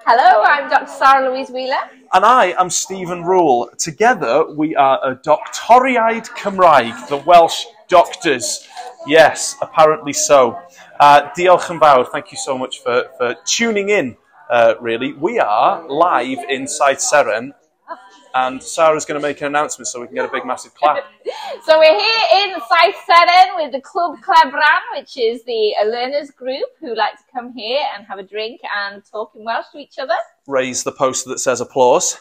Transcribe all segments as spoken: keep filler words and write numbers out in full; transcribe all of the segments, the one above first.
Hello, I'm Doctor Sarah Louise Wheeler. And I am Stephen Rule. Together we are a Doctoriaid Cymraeg, the Welsh doctors. Yes, apparently so. Uh, diolch yn fawr, thank you so much for, for tuning in, uh, really. We are live inside Seren, and Sarah's going to make an announcement so we can get a big massive clap. So we're here in Saith Seren with the Club Clebran, which is the uh, learners group who like to come here and have a drink and talk in Welsh to each other. Raise the poster that says applause.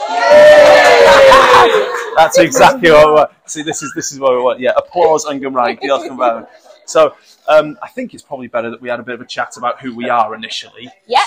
That's exactly what we want. See, this is this is what we want. Yeah, applause and Gymraeg. Diolch yn fawr. So um, I think it's probably better that we had a bit of a chat about who we are initially. Yeah.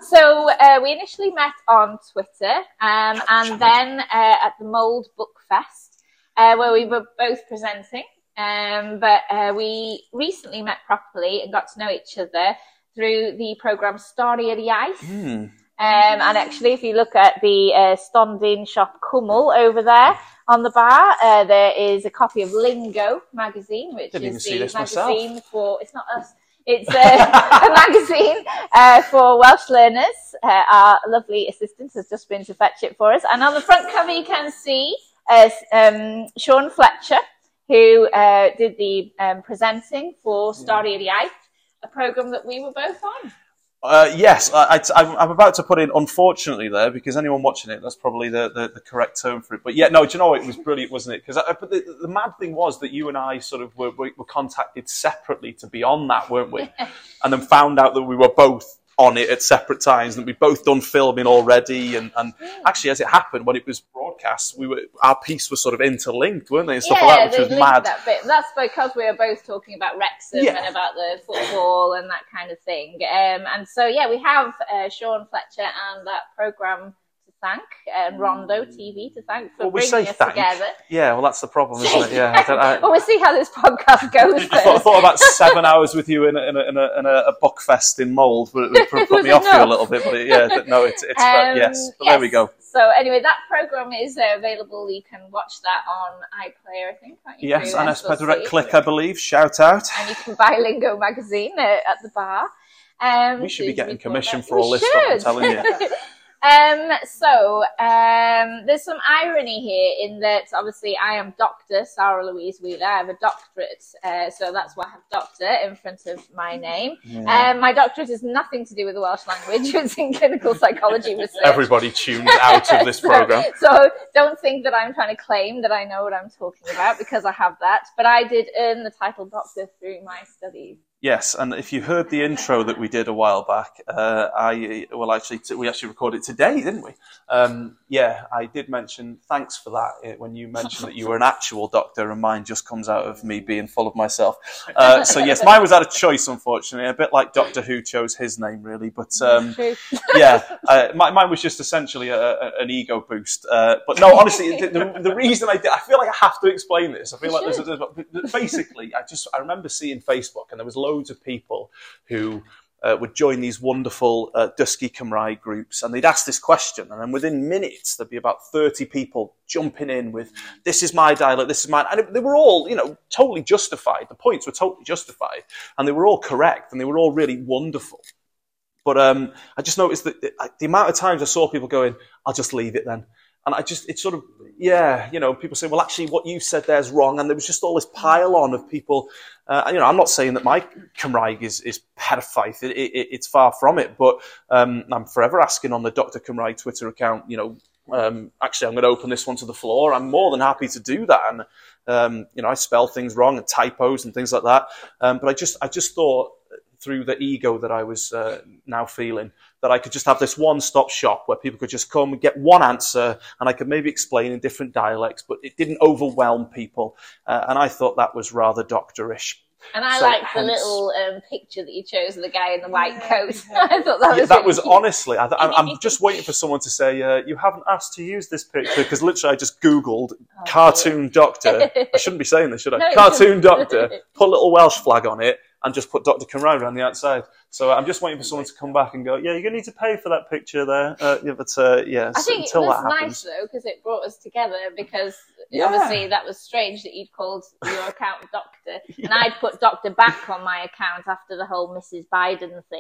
So uh, we initially met on Twitter, um, and then uh, at the Mould Book Fest, uh, where we were both presenting. Um, but uh, we recently met properly and got to know each other through the programme Stori yr Iaith. Mm. Um, and actually, if you look at the uh, Stondin Shop Cwmwl over there on the bar, uh, there is a copy of Lingo magazine, which Didn't is even the see this magazine myself. for, it's not us, it's uh, a magazine uh, for Welsh learners. Uh, our lovely assistant has just been to fetch it for us. And on the front cover, you can see uh, um, Sean Fletcher, who uh, did the um, presenting for Stori yr Iaith, a programme that we were both on. Uh, yes, I, I, I'm about to put in unfortunately there, because anyone watching it, that's probably the, the, the correct term for it. But yeah, no, do you know what? It was brilliant, wasn't it? Because the, the mad thing was that you and I sort of were, were contacted separately to be on that, weren't we? And then found out that we were both on it at separate times, and we'd both done filming already. And, and actually, as it happened, when it was broadcast, we were our piece was sort of interlinked, weren't they? And stuff yeah, like that, which they was mad. That bit. That's because we were both talking about Wrexham Yeah. and about the football and that kind of thing. Um, and so, yeah, we have uh, Sean Fletcher and that programme to thank, um, Rondo T V to thank for Well, we bringing say us thank. together. Yeah, well, that's the problem, isn't it? Yeah. I don't, I, Well, we'll see how this podcast goes first. I thought, I thought about seven hours with you in a, in a, in a, in a, a book fest in Mould, but it would put, put me off you a little bit. But it, yeah, no, it's, it's Um, yes. But yes. there we go. So anyway, that programme is uh, available. You can watch that on iPlayer, I think, can't you? Yes, Through and S L C. Pedrec Click, I believe. Shout out. And you can buy Lingo magazine uh, at the bar. Um, We should so be you getting can commission that. for all We this stuff, I'm should. telling you. Um, so, um, there's some irony here in that obviously I am Doctor Sarah Louise Wheeler. I have a doctorate, uh, so that's why I have doctor in front of my name. Yeah. Um, my doctorate has nothing to do with the Welsh language. It's in clinical psychology research. Everybody tunes out of this so, programme. So don't think that I'm trying to claim that I know what I'm talking about, because I have that. But I did earn the title doctor through my studies. Yes, and if you heard the intro that we did a while back, uh, I well actually t- we actually recorded it today, didn't we? Um, yeah, I did mention thanks for that uh, when you mentioned that you were an actual doctor, and mine just comes out of me being full of myself. Uh, so yes, mine was out of choice, unfortunately, a bit like Doctor Who chose his name, really. But um, yeah, uh, my, mine was just essentially a, a, an ego boost. Uh, but no, honestly, the, the, the reason I did, I feel like I have to explain this. I feel like there's, there's basically, I just I remember seeing Facebook, and there was loads of people who uh, would join these wonderful uh, Dysgu Cymraeg groups, and they'd ask this question, and then within minutes there'd be about thirty people jumping in with, this is my dialect, this is mine, and it, they were all, you know, totally justified. The points were totally justified, and they were all correct, and they were all really wonderful. But um, I just noticed that the, the amount of times I saw people going, I'll just leave it then. And I just, it's sort of, yeah, you know, people say, well, actually, what you said there is wrong. And there was just all this pile on of people. Uh, you know, I'm not saying that my Cymraeg is, is perffaith. It, it, it's far from it. But um, I'm forever asking on the Doctor Cymraeg Twitter account, you know, um, actually, I'm going to open this one to the floor. I'm more than happy to do that. And, um, you know, I spell things wrong and typos and things like that. Um, but I just, I just thought, through the ego that I was uh, now feeling, that I could just have this one-stop shop where people could just come and get one answer, and I could maybe explain in different dialects, but it didn't overwhelm people. Uh, and I thought that was rather doctorish. And I so liked hence, the little um, picture that you chose of the guy in the white coat. I thought that was yeah, that really was cute. honestly, I, I'm just waiting for someone to say, uh, you haven't asked to use this picture, because literally I just Googled oh, cartoon dear. doctor. I shouldn't be saying this, should I? No, cartoon doctor, put a little Welsh flag on it, and just put Doctor Cymraeg around the outside. So I'm just waiting for someone to come back and go, yeah, you're going to need to pay for that picture there. Uh, yeah, but uh, yes, I think until it was that happens. nice, though, because it brought us together, because Yeah. obviously that was strange that you'd called your account Doctor, yeah. and I'd put Doctor back on my account after the whole Missus Biden thing.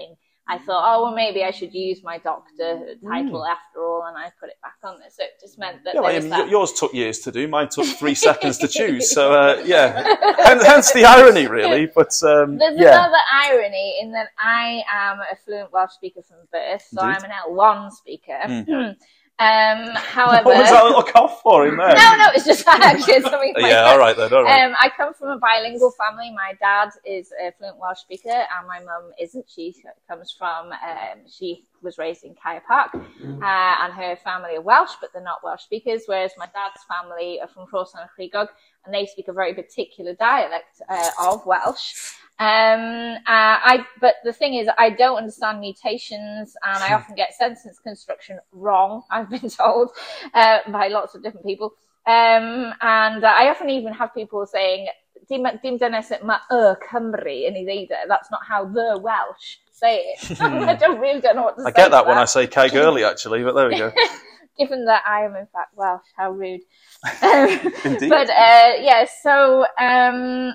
I thought, oh, well, maybe I should use my doctor title mm. after all, and I put it back on there. So it just meant that. Yeah, well, I mean, that... yours took years to do. Mine took three seconds to choose. So uh, yeah, hence, hence the irony, really. But um, there's yeah. another irony in that I am a fluent Welsh speaker from birth, so Indeed. I'm an L one speaker. Mm. Um, however, what was that little cough for in there? No, no, it's just actually something. Like yeah, that. all right then. All right. Um, I come from a bilingual family. My dad is a fluent Welsh speaker, and my mum isn't. She comes from. Um, she was raised in Kaya Park, uh, and her family are Welsh, but they're not Welsh speakers. Whereas my dad's family are from Rhosan and Chrigog, and they speak a very particular dialect uh, of Welsh. Um, uh, I, but the thing is, I don't understand mutations, and I often get sentence construction wrong, I've been told, uh, by lots of different people. Um, and uh, I often even have people saying, dim dynes ma y Cymru yn ei ddeud e. That's not how the Welsh say it. I don't really don't know what to I say. I get that when I say Cai Gurley, actually, but there we go. Given that I am in fact Welsh, how rude. Indeed. But, uh, yeah, so, um,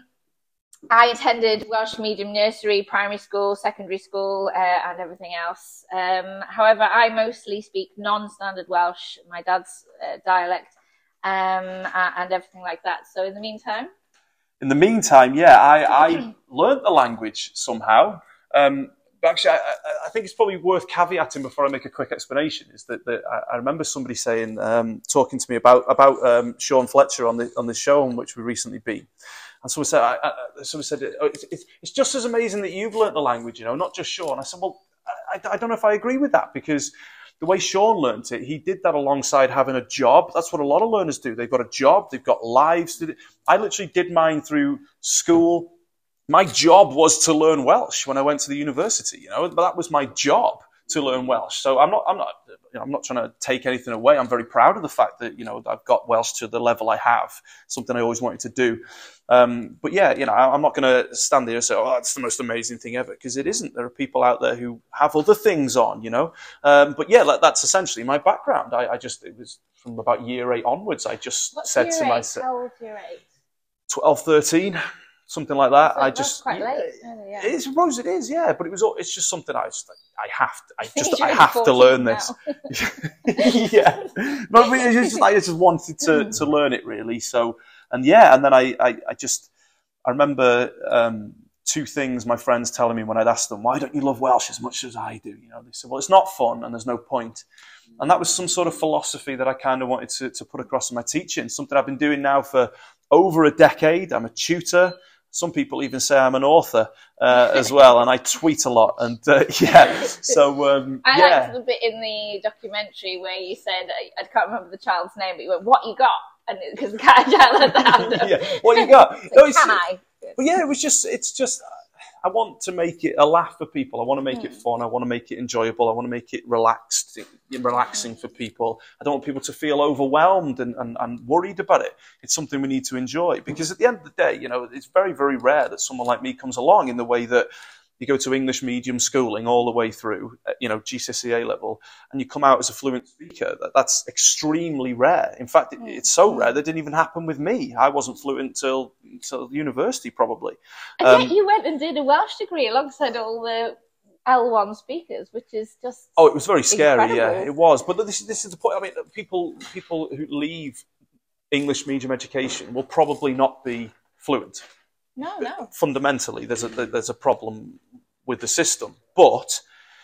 I attended Welsh medium nursery, primary school, secondary school, uh, and everything else. Um, however, I mostly speak non-standard Welsh, my dad's uh, dialect, um, and everything like that. So in the meantime? In the meantime, yeah, I, I learnt the language somehow. Um, but actually, I, I think it's probably worth caveating before I make a quick explanation, is that, that I remember somebody saying, um, talking to me about, about um, Sean Fletcher on the, on the show on which we recently been. And someone said, I, I, someone said oh, it's, it's, it's just as amazing that you've learnt the language, you know, not just Sean. I said, well, I, I don't know if I agree with that, because the way Sean learnt it, he did that alongside having a job. That's what a lot of learners do. They've got a job, they've got lives. To do. I literally did mine through school. My job was to learn Welsh when I went to the university, you know, but that was my job, to learn Welsh. So I'm not, I'm not, you know, I'm not trying to take anything away. I'm very proud of the fact that, you know, I've got Welsh to the level I have, something I always wanted to do. Um, but yeah, you know, I'm not going to stand there and say, oh, that's the most amazing thing ever, because it isn't. There are people out there who have other things on, you know. Um, but yeah, that's essentially my background. I, I just, it was from about year eight onwards, I just What's said year to eight? myself, How old year eight? twelve, thirteen. Something like that. So I that's just quite yeah, late. Really, yeah. It's suppose it is, yeah. But it was. all It's just something I just. I have to. I just. I have to learn this. Yeah. But it's just. I just wanted to to learn it, really. So and yeah, and then I I, I just. I remember um, two things my friends telling me when I'd asked them, why don't you love Welsh as much as I do? You know, they said, well, it's not fun and there's no point. And that was some sort of philosophy that I kind of wanted to, to put across in my teaching, something I've been doing now for over a decade. I'm a tutor. Some people even say I'm an author uh, as well, and I tweet a lot. And uh, yeah, so um, I yeah. liked the bit in the documentary where you said, I can't remember the child's name, but you went, what you got? And because the child had the hand up. Yeah, what you got? So No, can I? But yeah, it was just, it's just, I want to make it a laugh for people. I want to make mm. it fun. I want to make it enjoyable. I want to make it relaxed, relaxing for people. I don't want people to feel overwhelmed and, and, and worried about it. It's something we need to enjoy, because at the end of the day, you know, it's very, very rare that someone like me comes along in the way that you go to English medium schooling all the way through, you know, G C S E A level, and you come out as a fluent speaker. That's extremely rare. In fact, it, it's so rare that didn't even happen with me. I wasn't fluent till till university, probably. And um, yet you went and did a Welsh degree alongside all the L one speakers, which is just oh, it was very scary. incredible. Yeah, it was. But this this is the point. I mean, people people who leave English medium education will probably not be fluent. No, no. Fundamentally, there's a there's a problem with the system, but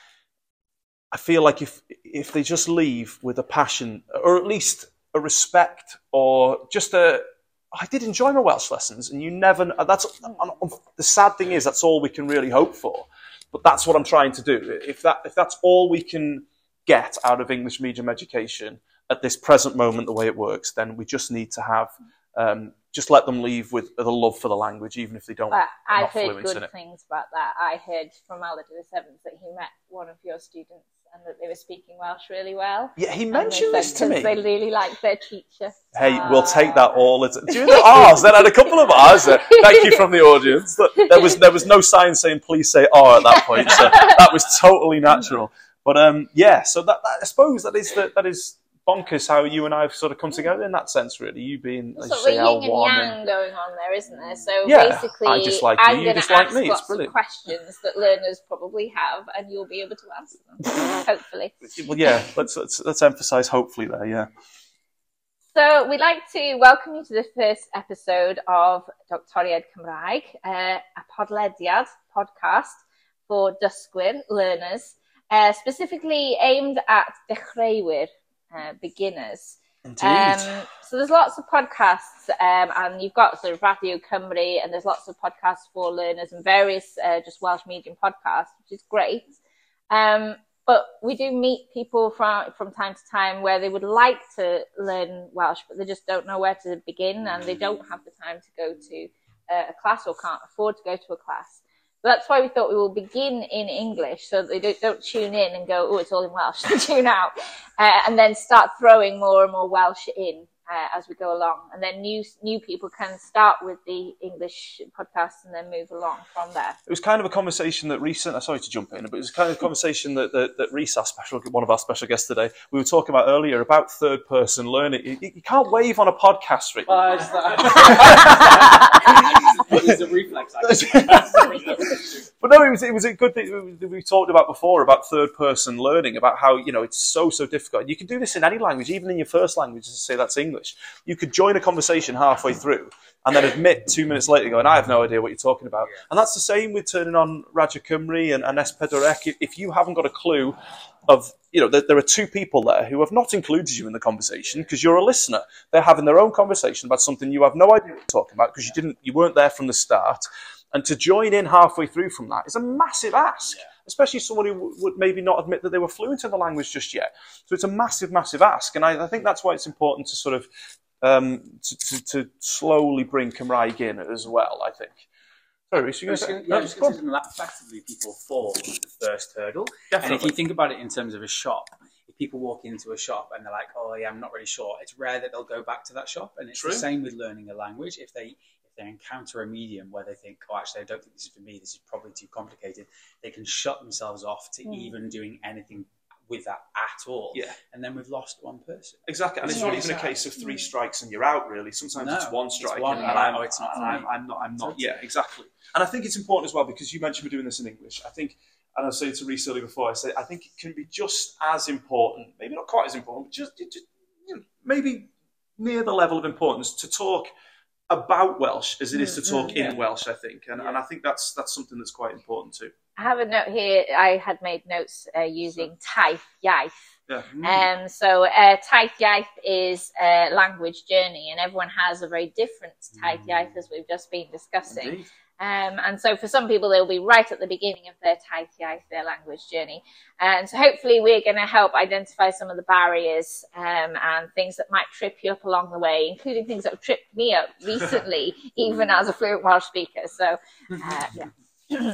I feel like if if they just leave with a passion, or at least a respect, or just a, I did enjoy my Welsh lessons, and you never. That's the sad thing is that's all we can really hope for. But that's what I'm trying to do. If that if that's all we can get out of English medium education at this present moment, the way it works, then we just need to have. Um, just let them leave with a love for the language, even if they don't. But I've heard in good it. things about that. I heard from Aled the Seventh that he met one of your students and that they were speaking Welsh really well. Yeah, he mentioned this to me. They really liked their teacher. Hey, uh, we'll take that all. As, do you know ours? Then I had a couple of ours. Uh, thank you from the audience. There was there was no sign saying please say "oh" at that point, so that was totally natural. But um, yeah, so that, that I suppose that is the, that is. bonkers how you and I have sort of come together in that sense, really. You being, as you sort say, of yin and L one. yang And... going on there, isn't there? So yeah, basically, I just like I'm you, you going just to like ask me. It's lots brilliant. of questions that learners probably have, and you'll be able to answer them, hopefully. Well, yeah, let's, let's, let's emphasise hopefully there, yeah. So we'd like to welcome you to the first episode of Doctoriaid Cymraeg, uh, a podlediad podcast for dysgwyr, learners, uh, specifically aimed at dechreuwyr, uh, beginners. Indeed. Um, so there's lots of podcasts, um, and you've got sort of Radio Cymru, and there's lots of podcasts for learners and various uh, just Welsh medium podcasts, which is great. Um, But we do meet people from from time to time where they would like to learn Welsh, but they just don't know where to begin, and they don't have the time to go to uh, a class or can't afford to go to a class. So that's why we thought we will begin in English, so that they don't, don't tune in and go, oh, it's all in Welsh, tune out, uh, and then start throwing more and more Welsh in uh, as we go along. And then new new people can start with the English podcast and then move along from there. It was kind of a conversation that recent, sorry to jump in, but it was kind of a conversation that, that, that Rhys, our special, one of our special guests today, we were talking about earlier about third person learning. You, you can't wave on a podcast, Rhys. Well, I just, it's a reflex, But no, it was, it was a good thing we talked about before about third person learning, about how, you know, it's so, so difficult. You can do this in any language, even in your first language, say that's English. You could join a conversation halfway through and then admit two minutes later going, I have no idea what you're talking about. Yeah. And that's the same with turning on Radio Cymru and, and S four C. If you haven't got a clue of, you know, there, there are two people there who have not included you in the conversation because you're a listener. They're having their own conversation about something you have no idea what you're talking about because you didn't, you weren't there from the start. And to join in halfway through from that is a massive ask, yeah. especially someone who w- would maybe not admit that they were fluent in the language just yet. So it's a massive, massive ask. And I, I think that's why it's important to sort of um, to, to, to slowly bring Cymraeg in as well, I think. Sorry, Rhys, you're going to say? Yeah, just considering that effectively people fall the first hurdle. Definitely. And if you think about it in terms of a shop, if people walk into a shop and they're like, oh, yeah, I'm not really sure, it's rare that they'll go back to that shop. And it's True. The same with learning a language. If they... they encounter a medium where they think, oh, actually, I don't think this is for me, this is probably too complicated, they can shut themselves off to mm. even doing anything with that at all. Yeah. And then we've lost one person. Exactly. And it's yeah. not even a case of three strikes and you're out, really. Sometimes no, it's one strike. It's one, and, and I'm, oh, it's not and I'm, I'm not, I'm not, yeah, exactly. And I think it's important as well, because you mentioned we're doing this in English. I think, and I was saying to Rhys earlier before, I say, I think it can be just as important, maybe not quite as important, but just, just you know, maybe near the level of importance to talk about Welsh as it is to talk mm, yeah. in Welsh, I think. And, yeah. and I think that's that's something that's quite important too. I have a note here. I had made notes uh, using taith iaith. Yeah. Mm. Um, so uh, taith iaith is a language journey, and everyone has a very different taith iaith, as we've just been discussing. Indeed. Um, and so for some people, they'll be right at the beginning of their taith iaith, their language journey. And so hopefully we're going to help identify some of the barriers um, and things that might trip you up along the way, including things that have tripped me up recently, even as a fluent Welsh speaker. So, uh, yeah.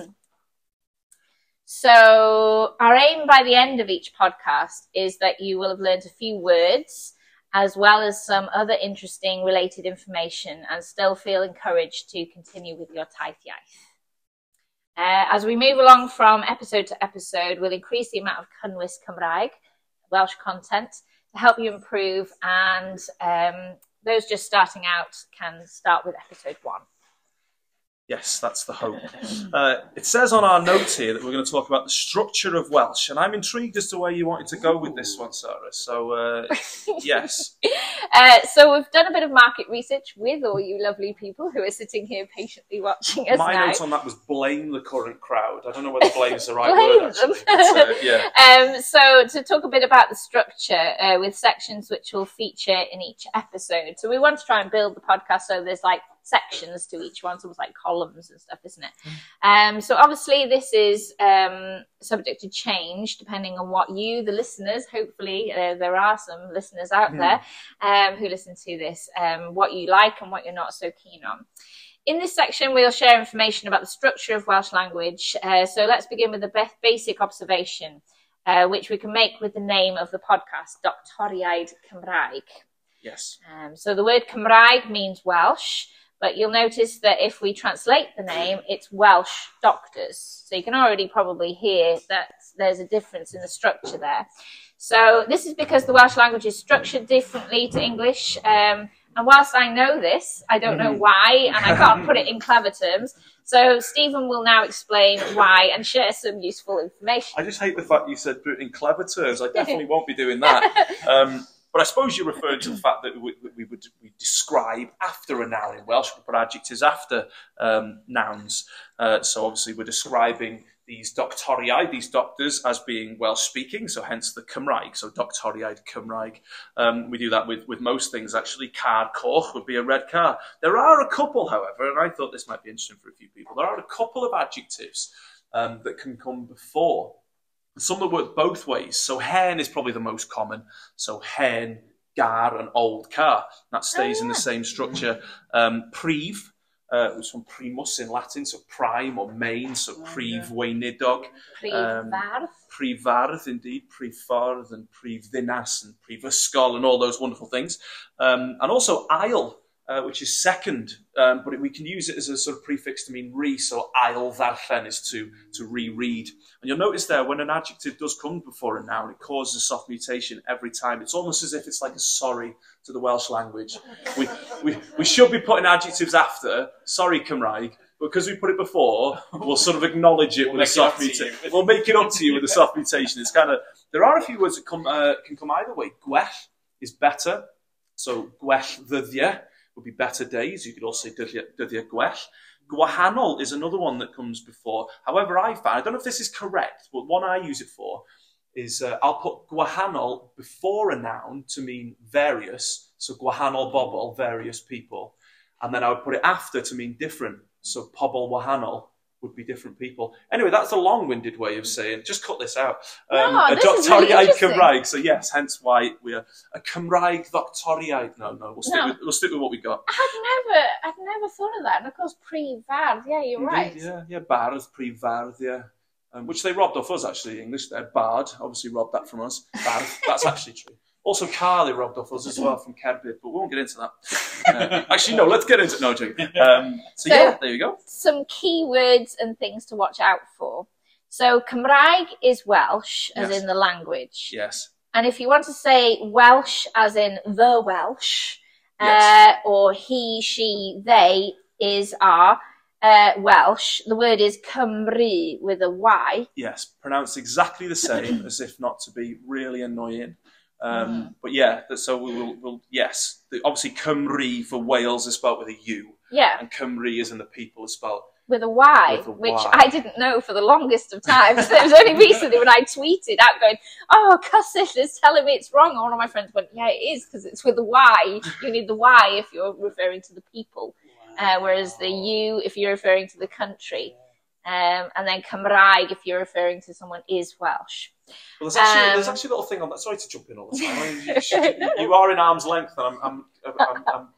So our aim by the end of each podcast is that you will have learned a few words, as well as some other interesting related information, and still feel encouraged to continue with your taith iaith. Uh, as we move along from episode to episode, we'll increase the amount of cynnwys Cymraeg, Welsh content, to help you improve, and um, those just starting out can start with episode one. Yes, that's the hope. Uh, it says on our notes here that we're going to talk about the structure of Welsh, and I'm intrigued as to where you wanted to go with this one, Sarah. So, uh, yes. Uh, so we've done a bit of market research with all you lovely people who are sitting here patiently watching us My now. notes on that was blame the current crowd. I don't know whether blame is the right word, actually. But, uh, yeah. Um, so to talk a bit about the structure uh, with sections which will feature in each episode. So we want to try and build the podcast so there's like sections to each one, it's almost like columns and stuff, isn't it? Mm. Um, so obviously this is um, subject to change depending on what you, the listeners, hopefully uh, there are some listeners out mm. there um, who listen to this, um, what you like and what you're not so keen on. In this section, we'll share information about the structure of Welsh language. Uh, so let's begin with the be- basic observation, uh, which we can make with the name of the podcast, Doctoriaid Cymraeg. Yes. Um, so the word Cymraeg means Welsh, But you'll notice that if we translate the name, it's Welsh Doctors. So you can already probably hear that there's a difference in the structure there. So this is because the Welsh language is structured differently to English. Um, and whilst I know this, I don't know why, and I can't put it in clever terms. So Stephen will now explain why and share some useful information. I just hate the fact you said put it in clever terms. I definitely won't be doing that. Um, but I suppose you're referring to the fact that we, we would we describe after a noun in Welsh. We put adjectives after um, nouns. Uh, so obviously we're describing these doctoriaid, these doctors, as being Welsh-speaking, so hence the Cymraeg, so doctoriaid Cymraeg. Um, we do that with, with most things, actually. Car coch would be a red car. There are a couple, however, and I thought this might be interesting for a few people, there are a couple of adjectives um, that can come before. Some that work both ways. So hen is probably the most common. So hen, gar, and old car. That stays oh, yeah. in the same structure. Um, priv, Uh, it was from primus in Latin, so prime or main, so prif weinidog. Prif fardd. Prif fardd, indeed, prif ffordd and prif ddinas and prif ysgol and all those wonderful things. Um, and also ail, uh, which is second, um, but it, we can use it as a sort of prefix to mean re, so ail ddarllen is to, to reread. And you'll notice there, when an adjective does come before a noun, it causes a soft mutation every time. It's almost as if it's like a sorry to the Welsh language. We, we, we should be putting adjectives after, sorry Cymraeg, but because we put it before, we'll sort of acknowledge it we'll with a soft mutation. We'll make it up to you with a soft mutation. It's kind of, there are a few words that come, uh, can come either way. Gwell is better, so gwell ddyddiau would be better days. You could also say dyddiau gwell. Gwahanol is another one that comes before. However, I find, I don't know if this is correct, but one I use it for is uh, I'll put gwahanol before a noun to mean various. So gwahanol bobl, various people. And then I would put it after to mean different. So pobl wahanol would be different people. Anyway, that's a long-winded way of saying, just cut this out. Um, no, a this is really interesting. Cymraeg. So yes, hence why we're a Cymraeg doctoriaid. No, no, we'll stick, no. With, we'll stick with what we got. I've never, I've never thought of that. And of course, pre-vardd, yeah, you're Indeed, right. Yeah, yeah, bardd, pre-vardd, yeah. Um, which they robbed off us, actually, English there. Bard, obviously robbed that from us. Bardd, that's actually true. Also, car, they robbed off us as well from Cerbyd, but we won't get into that. Uh, actually, no, let's get into it. No, joking. Um, so, so, yeah, there you go. Some keywords and things to watch out for. So, Cymraeg is Welsh, as yes. in the language. Yes. And if you want to say Welsh, as in the Welsh, yes. uh, or he, she, they is are uh, Welsh, the word is Cymru with a Y. Yes, pronounced exactly the same, as if not to be really annoying. Um, mm. But yeah, so we will, we'll, yes, the, obviously Cymru for Wales is spelled with a U. Yeah. And Cymru is in the people is spelled with a Y, with a which y. I didn't know for the longest of times. It was only recently when I tweeted out going, oh, Cosset is telling me it's wrong. And one of my friends went, yeah, it is, because it's with a Y. You need the Y if you're referring to the people, wow. uh, whereas the U if you're referring to the country. Um, and then Cymraeg if you're referring to someone is Welsh. Well, there's actually, um, there's actually a little thing on that. Sorry to jump in all the time. I mean, you, should, you are in arm's length, and I'm, I'm, I'm, I'm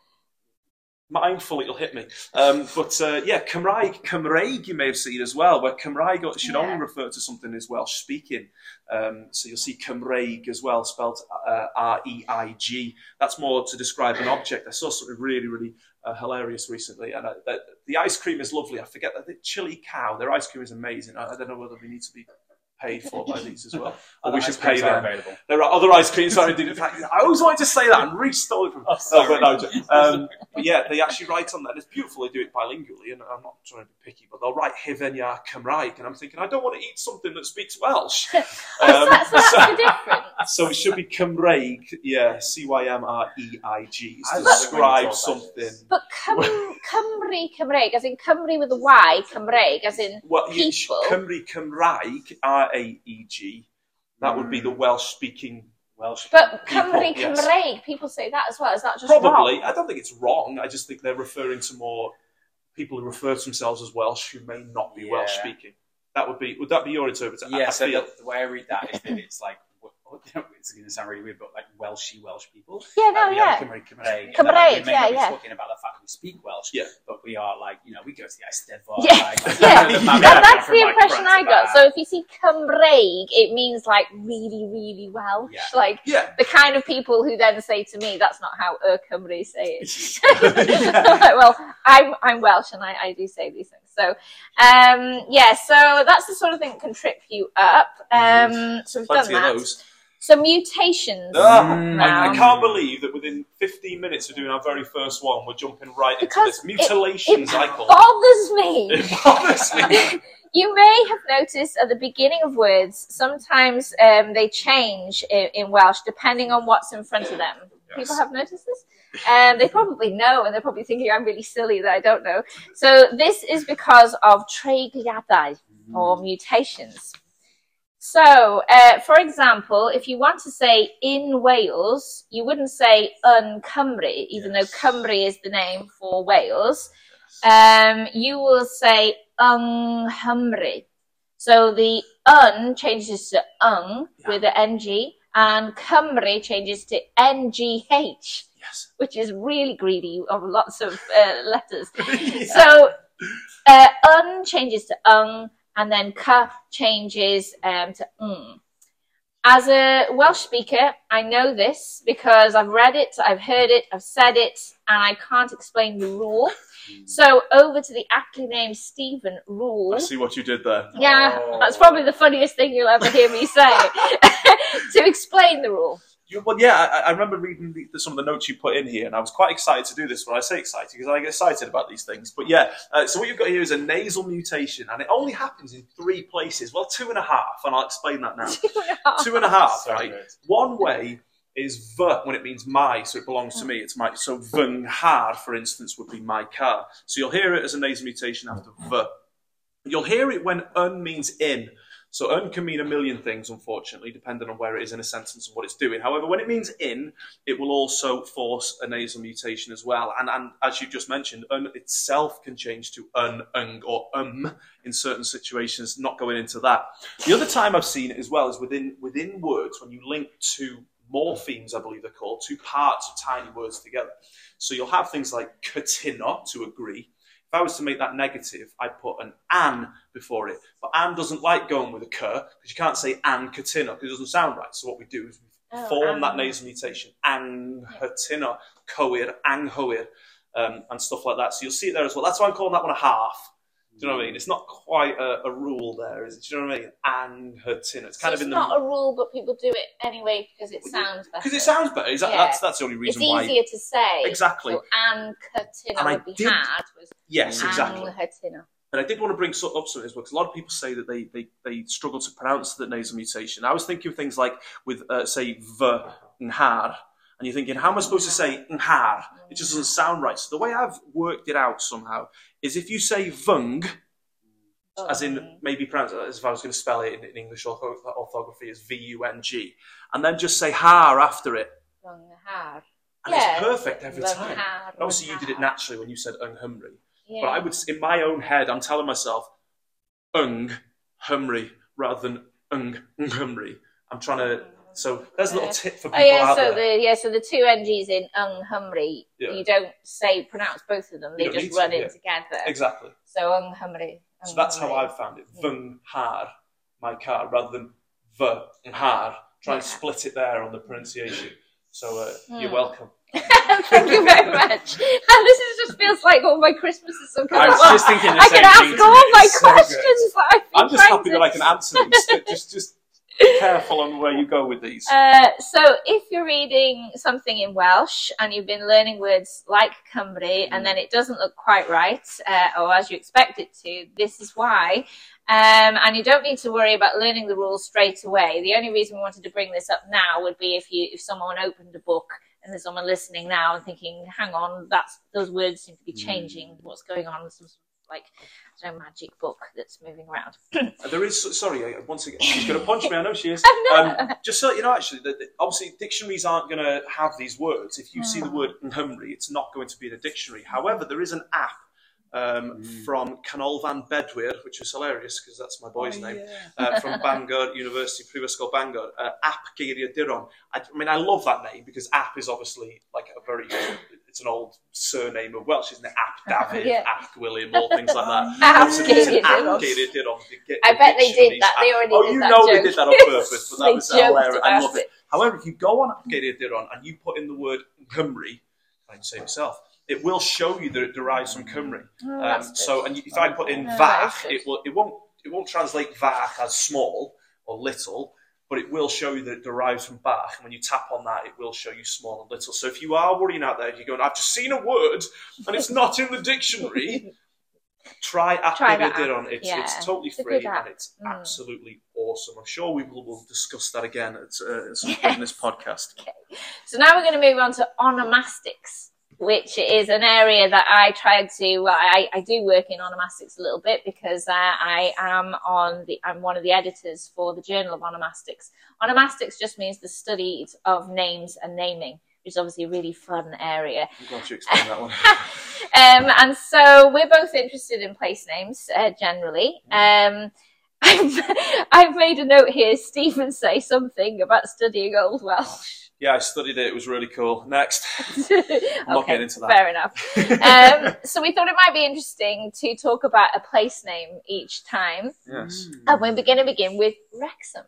mindful it'll hit me. Um, but uh, yeah, Cymraeg, Cymraeg you may have seen as well, where Cymraeg should yeah. only refer to something as Welsh speaking. Um, so you'll see Cymraeg as well, spelled uh, R E I G. That's more to describe an object. I saw something really, really uh, hilarious recently, and uh, the, the ice cream is lovely. I forget that the Chili Cow, their ice cream is amazing. I, I don't know whether we need to be paid for by these as well. Or we should pay them. Available. There are other ice creams. I did. In fact, I always wanted to say that and Reece stole it from. Oh, no, but, no, um, but yeah, they actually write on that. It's beautiful. They do it bilingually, and I'm not trying to be picky, but they'll write Hifenia Cymraeg, and I'm thinking I don't want to eat something that speaks Welsh. Um, that's, that's so, the difference. So it should be Cymraeg, yeah, C Y M R E I G, to describe something. But Cym Cymru Cymraeg, as in Cymru with a Y, Cymraeg, as in well, people. Cymru Cymraeg, R A E G, that would be the Welsh-speaking Welsh But people, Cymru yes. Cymraeg, people say that as well. Is that just Probably. wrong? I don't think it's wrong. I just think they're referring to more people who refer to themselves as Welsh who may not be yeah. Welsh-speaking. That would be. Would that be your interpretation? Yeah. I So feel, the, the way I read that is that it's like. It's going to sound really weird, but like Welshy Welsh people. Yeah, no, um, yeah. Cymraeg, Cymraeg. Cymraeg, we may yeah, not be yeah. talking about the fact that we speak Welsh, yeah. but we are like, you know, we go to the Eisteddfod. Yeah, like, like, yeah. the And Mabinogion that's from, the like, impression front I to got. back. So if you see Cymraeg, it means like really, really Welsh. Yeah. Like Yeah. the kind of people who then say to me, "That's not how a Cymru say it." I'm like, well, I'm I'm Welsh and I, I do say these things. So um, yeah, so that's the sort of thing that can trip you up. Um, so we've Plenty done of that. those. So mutations. Oh, Mm. I, I now. can't believe that within fifteen minutes of doing our very first one, we're jumping right Because into this. Mutilations, it, I it call bothers me. it. It bothers me. You may have noticed at the beginning of words, sometimes um, they change in, in Welsh depending on what's in front of them. Yes. People have noticed this? Um, they probably know, and they're probably thinking I'm really silly that I don't know. So this is because of treigliadau, or mutations. So, uh, for example, if you want to say in Wales, you wouldn't say yn Cymru, even Yes. though Cymru is the name for Wales. Um, you will say yng Nghymru. So the un changes to ung Yeah. with the ng, and Cymru changes to N G H, Yes. which is really greedy of lots of uh, letters. Yeah. So uh, un changes to ung, and then ka changes um, to ng. As a Welsh speaker, I know this because I've read it, I've heard it, I've said it, and I can't explain the rule. So over to the aptly named Stephen rule. I see what you did there. Yeah, Oh. that's probably the funniest thing you'll ever hear me say. To explain the rule. You, well, yeah, I, I remember reading the, the, some of the notes you put in here, and I was quite excited to do this. When I say excited, because I get excited about these things. But yeah, uh, so what you've got here is a nasal mutation, and it only happens in three places. Well, two and a half, and I'll explain that now. Two and a half. Two and a half, So right? good. One way is v when it means my, so it belongs to me. It's my. So vynghar, for instance, would be my car. So you'll hear it as a nasal mutation after v. You'll hear it when un means in. So un can mean a million things, unfortunately, depending on where it is in a sentence and what it's doing. However, when it means in, it will also force a nasal mutation as well. And, and as you just mentioned, un itself can change to un, ung, or um in certain situations, not going into that. The other time I've seen it as well is within, within words, when you link two morphemes, I believe they're called, two parts of tiny words together. So you'll have things like katina, to agree. If I was to make that negative, I'd put an an before it. But an doesn't like going with a k, because you can't say an katina, because it doesn't sound right. So what we do is we Oh, form an. that nasal mutation, anghatina, coir, anghoir, um, and stuff like that. So you'll see it there as well. That's why I'm calling that one a half. Do you know what I mean? It's not quite a, a rule there, is it? Do you know what I mean? Anghatina. It's kind So of it's in not the... a rule, but people do it anyway because it sounds better. Because it sounds better. Is that, Yeah. that's, that's the only reason It's why... easier to say. Exactly. So an katina And I would be did- had. Was Yes, exactly. Anghatina. And I did want to bring so- up something as well, because a lot of people say that they, they, they struggle to pronounce the nasal mutation. I was thinking of things like with, uh, say, v, nhar, and you're thinking, how am I supposed to say nhar? It just doesn't sound right. So the way I've worked it out somehow is if you say vung, as in maybe pronounce it as if I was going to spell it in, in English ortho- orthography as V U N G, and then just say har after it. Vynghar. And Yeah, it's perfect every time. Vynghar, And obviously you did it Vynghar. naturally when you said Yng Nghymru. Yeah. But I would, in my own head, I'm telling myself, Yng Nghymru rather than Yng Nghymru. I'm trying to. So there's a little tip for people Oh yeah, out so there. the yeah, so the two N Gs in Yng Nghymru, Yeah. you don't say pronounce both of them; they You don't just need to, run in yeah. together. Exactly. So Yng Nghymru. So Yng that's how Nghymru. I've found it. Vung har, my car, rather than v and har. Try and Yeah. split it there on the pronunciation. So uh, you're Hmm. welcome. Thank you very much. And this is, just feels like all my Christmases have come I was up. just thinking the I same can thing ask to all me. my It's so good. questions that I've been I'm just trying happy to... that I can answer these. just, just be careful on where you go with these. Uh, so if you're reading something in Welsh and you've been learning words like Cymru Mm. and then it doesn't look quite right, uh, or as you expect it to, this is why. Um, and you don't need to worry about learning the rules straight away. The only reason we wanted to bring this up now would be if you if someone opened a book and there's someone listening now and thinking, hang on, that's those words seem to be changing. What's going on? Some sort of, like, I don't know, magic book that's moving around. Uh, There is, sorry, uh, once again, she's going to punch me, I know she is. No. Um, just so you know, actually, that that obviously dictionaries aren't going to have these words. If you see the word Nghymru, it's not going to be in a dictionary. However, there is an app um, from Canolfan Bedwyr, which is hilarious because that's my boy's Oh, name, yeah. uh, from Bangor University, Prifysgol Bangor, uh, App Geiriaduron. I, I mean, I love that name because app is obviously like a very it's an old surname of Welsh, isn't it? Ap David, Yeah. Ap William, all things like that. Ap So it's an Gaelic Ap Didon. Gaelic Didon. The- I the bet they did dictionaries. that. They already Oh, did you that know joke. they did that on purpose, but They that was joked hilarious. I about love it. it. However, if you go on Ap Gaelic Didon and you put in the word Cymru, I can say myself, it will show you that it derives from Cymru. Oh, Um, that's so, and if I put in Oh, Fach, that's good. it will it won't it won't translate Fach as small or little, but it will show you that it derives from Bach. And when you tap on that, it will show you small and little. So if you are worrying out there, if you're going, I've just seen a word and it's not in the dictionary, try Try Ap that Gaelic app. Didon. It's, Yeah. it's totally It's a free good app. and it's Mm. absolutely awesome. I'm sure we will we'll discuss that again at, uh, at some point in this podcast. So now we're going to move on to onomastics, which is an area that I tried to. Well, I, I do work in onomastics a little bit because uh, I am on the. I'm one of the editors for the Journal of Onomastics. Onomastics just means the study of names and naming, which is obviously a really fun area. I'm glad you explained that one. um, and so we're both interested in place names uh, generally. Um, I've, I've made a note here. Stephen say something about studying Old Welsh. Yeah, I studied it. It was really cool. Next. I'm not Okay, getting into that. fair enough. um, so we thought it might be interesting to talk about a place name each time. Yes. And we're going to begin with Wrexham.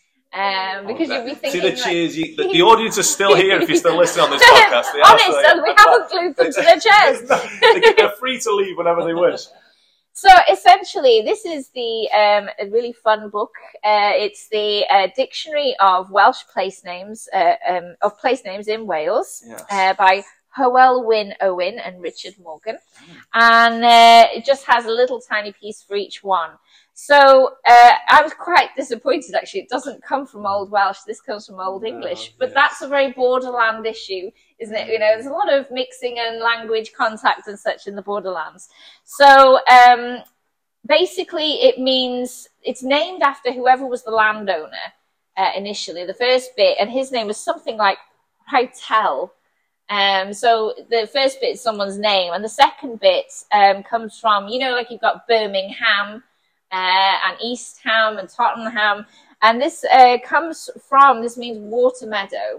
Um, because you'll be See thinking... the like- cheers. You, the, the audience is still here if you're still listening on this podcast. They are Honest, still and we here. haven't glued them to their chairs. They- They're free to leave whenever they wish. So essentially, this is the um, a really fun book. Uh, it's the uh, Dictionary of Welsh Place Names, uh, um, of place names in Wales, Yes. uh, by Hywel Wyn Owen and Richard Morgan, and uh, it just has a little tiny piece for each one. So uh, I was quite disappointed, actually. It doesn't come from Old Welsh. This comes from Old English. But yes. that's a very borderland issue, isn't it? You know, there's a lot of mixing and language contact and such in the borderlands. So um, basically it means it's named after whoever was the landowner uh, initially, the first bit. And his name was something like Hytel. Um, so the first bit is someone's name. And the second bit um, comes from, you know, like you've got Birmingham, Uh, and East Ham and Tottenham, and this uh, comes from, this means water meadow.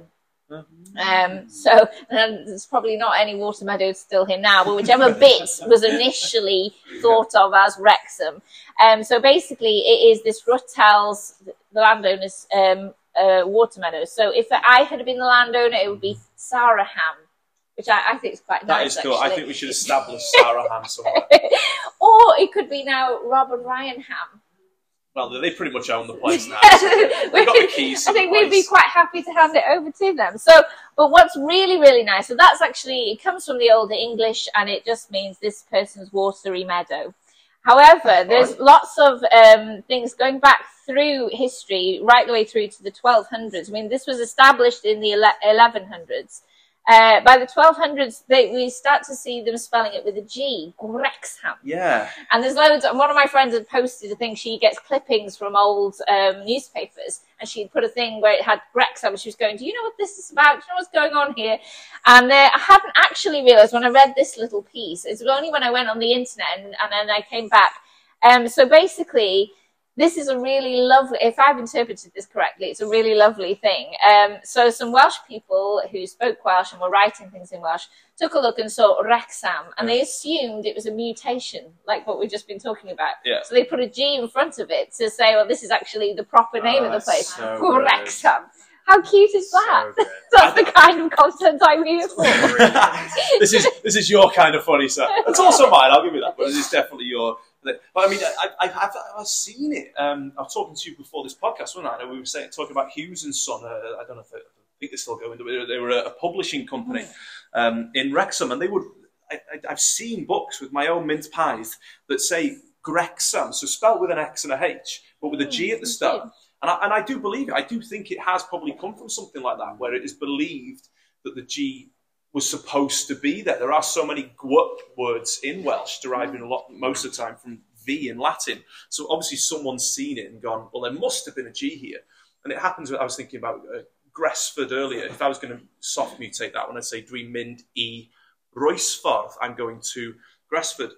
Um, so and there's probably not any water meadows still here now, but whichever bit was initially thought of as Wrexham. Um, so basically it is this Ruttel's, the landowner's um, uh, water meadows. So if I had been the landowner, it would be Saraham, which I, I think is quite That nice. is cool. Actually. I think we should establish Sarah Ham somewhere. Or it could be now Rob and Ryan Ham. Well, they pretty much own the place now. So they've got the keys to I think the we'd be place. quite happy to hand it over to them. So, but what's really, really nice, so that's actually, it comes from the Older English and it just means this person's watery meadow. However, there's lots of um, things going back through history, right the way through to the twelve hundreds. I mean, this was established in the eleven hundreds. Uh, by the twelve hundreds, they, we start to see them spelling it with a G, Wrexham. Yeah. And there's loads, and one of my friends had posted a thing, she gets clippings from old um, newspapers, and she'd put a thing where it had Wrexham, and she was going, do you know what this is about? Do you know what's going on here? And uh, I hadn't actually realised when I read this little piece, it's only when I went on the internet and, and then I came back. Um, so basically, this is a really lovely, if I've interpreted this correctly, it's a really lovely thing. Um, so some Welsh people who spoke Welsh and were writing things in Welsh took a look and saw Wrexham, and they assumed it was a mutation, like what we've just been talking about. Yeah. So they put a G in front of it to say, well, this is actually the proper name Oh, of the place, that's so Wrexham. How cute is that? So good. That's the kind of content I'm here for. this is this is your kind of funny, sir. It's also mine. I'll give you that, but it's definitely your. But I mean, I, I, I've, I've seen it. Um, I was talking to you before this podcast, wasn't I? We were saying, talking about Hughes and Son. Uh, I don't know if they, I think they're still going. They were a publishing company um, in Wrexham, and they would. I, I, I've seen books with my own mince pies that say Grexham, so spelled with an X and a H, but with a G at the start. And I, and I do believe it. I do think it has probably come from something like that, where it is believed that the G was supposed to be there. There are so many gwp words in Welsh deriving a lot, most of the time, from V in Latin. So obviously someone's seen it and gone, well, there must have been a G here. And it happens, I was thinking about uh, Gresford earlier. If I was going to soft mutate that one, I'd say Dwi mynd I Roesffordd. I'm going to Gresford.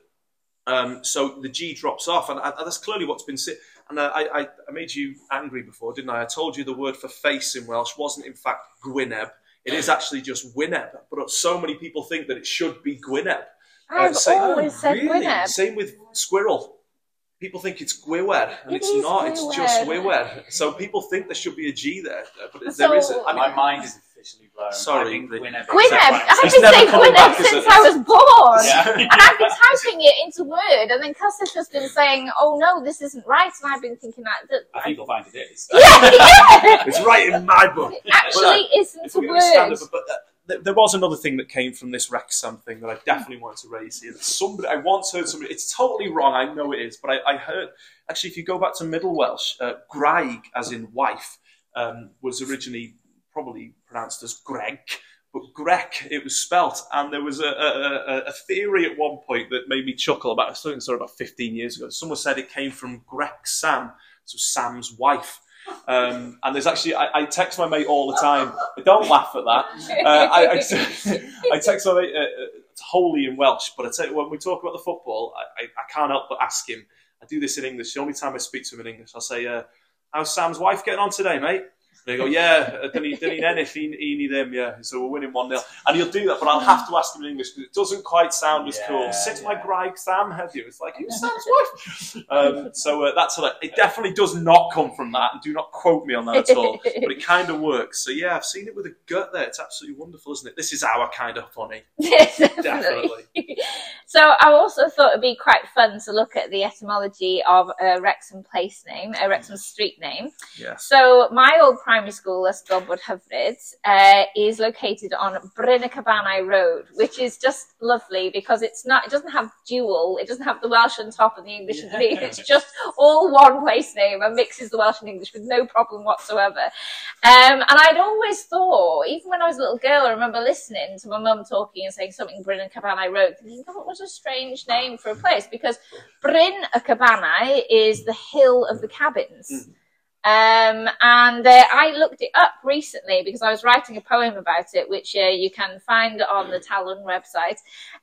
Um, so the G drops off, and, and that's clearly what's been said. And uh, I, I, I made you angry before, didn't I? I told you the word for face in Welsh wasn't, in fact, gwyneb. It is actually just Gwyneb, but so many people think that it should be Gwyneb. I've uh, same, always said really? Gwyneb. Same with squirrel. People think it's Gwywer, and It it's is not. It's Gwywer. just Wywer. So people think there should be a G there, but So- there isn't. I mean, My mind is officially blown. Sorry, I think Rick. Gwyneb. Gwyneb. Right. I've It's been never saying coming Gwyneb back, is since it? I was born. Yeah. And I've been typing it into Word, and then Cass has just been saying, oh no, this isn't right. And I've been thinking that. that I think you'll find it is. yeah, yeah. it's right in my book. Actually, isn't If a we're going to stand word. up, but uh, th- there was another thing that came from this Wrexham thing that I definitely wanted to raise here. That somebody, I once heard somebody. It's totally wrong. I know it is, but I, I heard actually, if you go back to Middle Welsh, uh, Graig, as in wife, um, was originally probably pronounced as Greg. But Greg, it was spelt, and there was a, a, a theory at one point that made me chuckle about, I was talking about fifteen years ago. Someone said it came from Greg Sam, so Sam's wife. Um, and there's actually, I, I text my mate all the time. Don't laugh at that. Uh, I, I, I text my mate, uh, it's wholly in Welsh, but I tell you, when we talk about the football, I, I, I can't help but ask him. I do this in English. The only time I speak to him in English, I'll say, uh, how's Sam's wife getting on today, mate? They go, yeah, didn't he, didn't he then if he, he need them, yeah. So we're winning one nil. And he'll do that, but I'll have to ask him in English because it doesn't quite sound as Yeah, cool. Sit yeah. my Greg Sam, have you? It's like, who's Sam's wife? Um, so uh, that's what I, it definitely does not come from that, and do not quote me on that at all. But it kind of works. So yeah, I've seen it with a gut there. It's absolutely wonderful, isn't it? This is our kind of funny. Yes, Definitely. So I also thought it'd be quite fun to look at the etymology of a Wrexham place name, a Wrexham street name. Yes. So my old primary school, Ystolbod Hyfryd, uh, is located on Bryn y Cabanau Road, which is just lovely because it's not, it doesn't have dual, it doesn't have the Welsh on top and the English Yeah. underneath. It's just all one place name and mixes the Welsh and English with no problem whatsoever. Um, and I'd always thought, even when I was a little girl, I remember listening to my mum talking and saying something Bryn y Cabanau Road, thinking, oh, what a strange name for a place, because Bryn y Cabanau is the hill of the cabins. Mm. Um, and uh, I looked it up recently because I was writing a poem about it, which uh, you can find on the Talon website.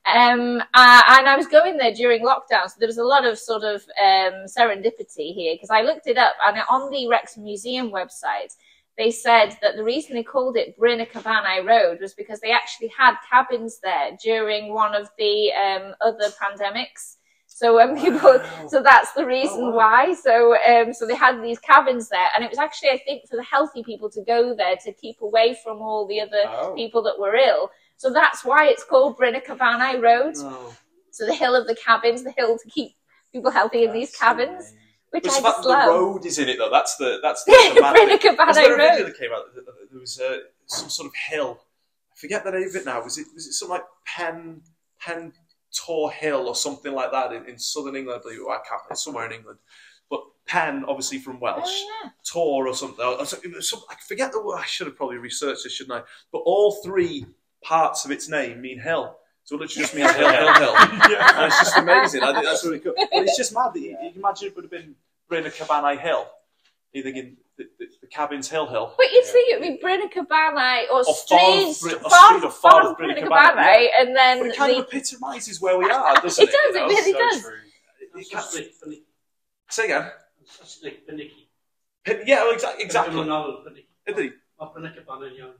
Um, uh, and I was going there during lockdown, so there was a lot of sort of um, serendipity here because I looked it up, and on the Wrexham Museum website, they said that the reason they called it Bryn y Cabanau Road was because they actually had cabins there during one of the um, other pandemics. So when people, Wow. so that's the reason Oh, wow. why. So, um, so they had these cabins there, and it was actually, I think, for the healthy people to go there to keep away from all the other Oh. people that were ill. So that's why it's called Bryn y Cabanau Road. Oh. So the hill of the cabins, the hill to keep people healthy in these That's cabins, amazing. which But I it's the fact just that the love. road is in it, though. That's the that's the Bryn dramatic. y Was there Cabanau a video Road. that came out? There was uh, some sort of hill. I forget the name of it now. Was it was it something like Pen Pen Tor Hill or something like that in, in southern England? I believe I can't. It's somewhere in England. But Pen, obviously from Welsh. Oh, yeah. Tor or something. Or something- some, I forget the word. I should have probably researched this, shouldn't I? But all three parts of its name mean hill. So it literally just means hill, hill, hill. And it's just amazing. I think that's really cool. But it's just mad that you, you can imagine it would have been Bryn y Cabanau Hill. You're thinking the, the, the cabin's Hill Hill. But you'd think it would be Bryn y Cabanau or, Or street, Ffordd Bryn- or Ffordd- street or Ffordd Ffordd Bryn y Bryn y Cabanau, Cabanau, yeah. and then But it kind the, of epitomises where we are, doesn't It it? does, you it know? really So does. true. You can't- Like Panic- Say again. that's like Panicky. Pin- Yeah, well, exactly. exactly. Novel, Panicky. Isn't he? Or Panic upon a young.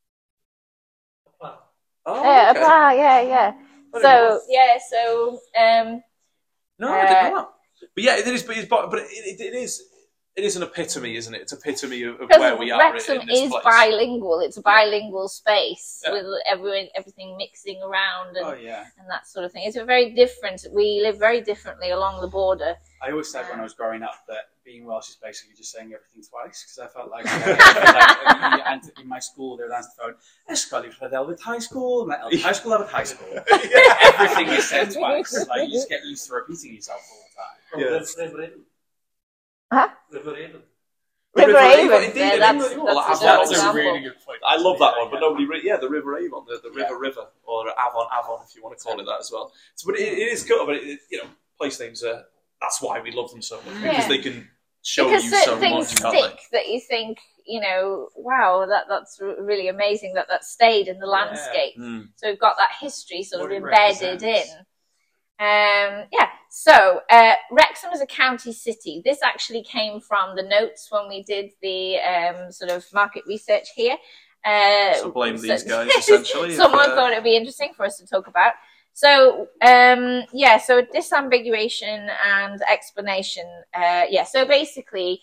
Oh, yeah, okay. ah, yeah, yeah. I didn't know So yeah, so um, No, I didn't Uh, know that. But yeah, it is. But, it's, but it, it, it is. It is an epitome, isn't it? It's epitome of, of because where we are Wrexham in, in this is place. bilingual. It's a bilingual space Yeah. with everyone, everything mixing around and, Oh yeah. and that sort of thing. It's a very different. We live very differently along the border. I always said when I was growing up that being Welsh is basically just saying everything twice because I felt like, uh, I felt like and in my school they would answer the phone, Ysgol uwch Elfyd High School, I'm like, Elfyd High School, Elfyd High School. Everything is said twice. Like you just get used to repeating yourself all the time. Yeah. River Avon. Huh? River Avon. River River Avon, Avon, indeed, yeah, indeed. that's, Well, that's, Avon a is good a example. really good point. I love that Yeah, one, but yeah. nobody. Re- yeah, the River Avon, the, the River Yeah. River, or Avon Avon, if you want to call it that as well. So, but it, it is cool. But it, you know, place names are. That's why we love them so much because Yeah. they can show Because you certain so things much. Can't stick that you think, you know, wow, that that's r- really amazing that that stayed in the landscape. they? Mm. So we've got that history sort What of it embedded in. represents. Um, yeah, so uh, Wrexham is a county city. This actually came from the notes when we did the um, sort of market research here. Uh, so blame so, these guys, essentially. Someone if, uh, thought it'd be interesting for us to talk about. So, um, yeah, so disambiguation and explanation. Uh, yeah, so basically,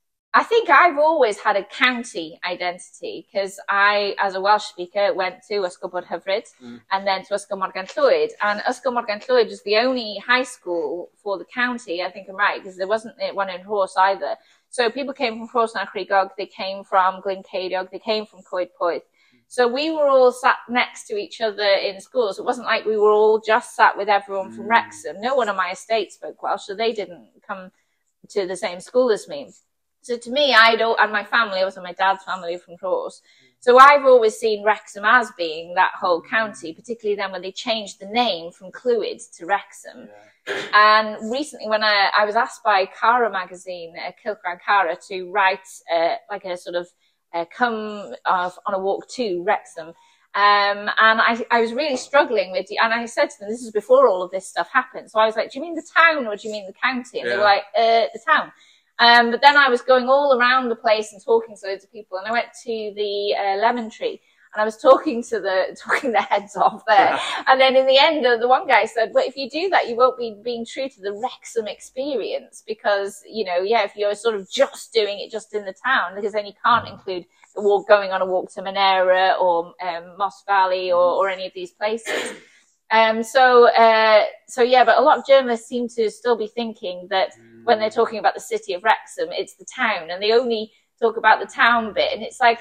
I think I've always had a county identity because I, as a Welsh speaker, went to Ysgol Bwr Hyfryd mm. and then to Ysgol Morgan Llwyd. And Ysgol Morgan Llwyd was the only high school for the county, I think I'm right, because there wasn't one in Rhos either. So people came from Rhos na Crigog, they came from Glyn Ceiriog, they came from Coed Poeth. So we were all sat next to each other in schools. It wasn't like we were all just sat with everyone from mm. Wrexham. No one on my estate spoke Welsh, so they didn't come to the same school as me. So to me, I'd all, and my family, also my dad's family from Rhos. So I've always seen Wrexham as being that whole county, particularly then when they changed the name from Clwyd to Wrexham. Yeah. And recently when I, I was asked by Cara magazine, uh, Cylchgrawn Cara, to write uh, like a sort of uh, come of, on a walk to Wrexham. Um, and I, I was really struggling with, and I said to them, this is before all of this stuff happened. So I was like, do you mean the town or do you mean the county? And yeah. they were like, uh, the town. Um, but then I was going all around the place and talking to loads of people, and I went to the uh, Lemon Tree, and I was talking to the talking the heads off there. Yeah. And then in the end, the, the one guy said, "Well, if you do that, you won't be being true to the Wrexham experience because you know, yeah, if you're sort of just doing it just in the town, because then you can't include the walk going on a walk to Monera or um, Moss Valley or, or any of these places." Um, so, uh, so yeah, but a lot of journalists seem to still be thinking that when they're talking about the city of Wrexham, it's the town, and they only talk about the town bit. And it's like,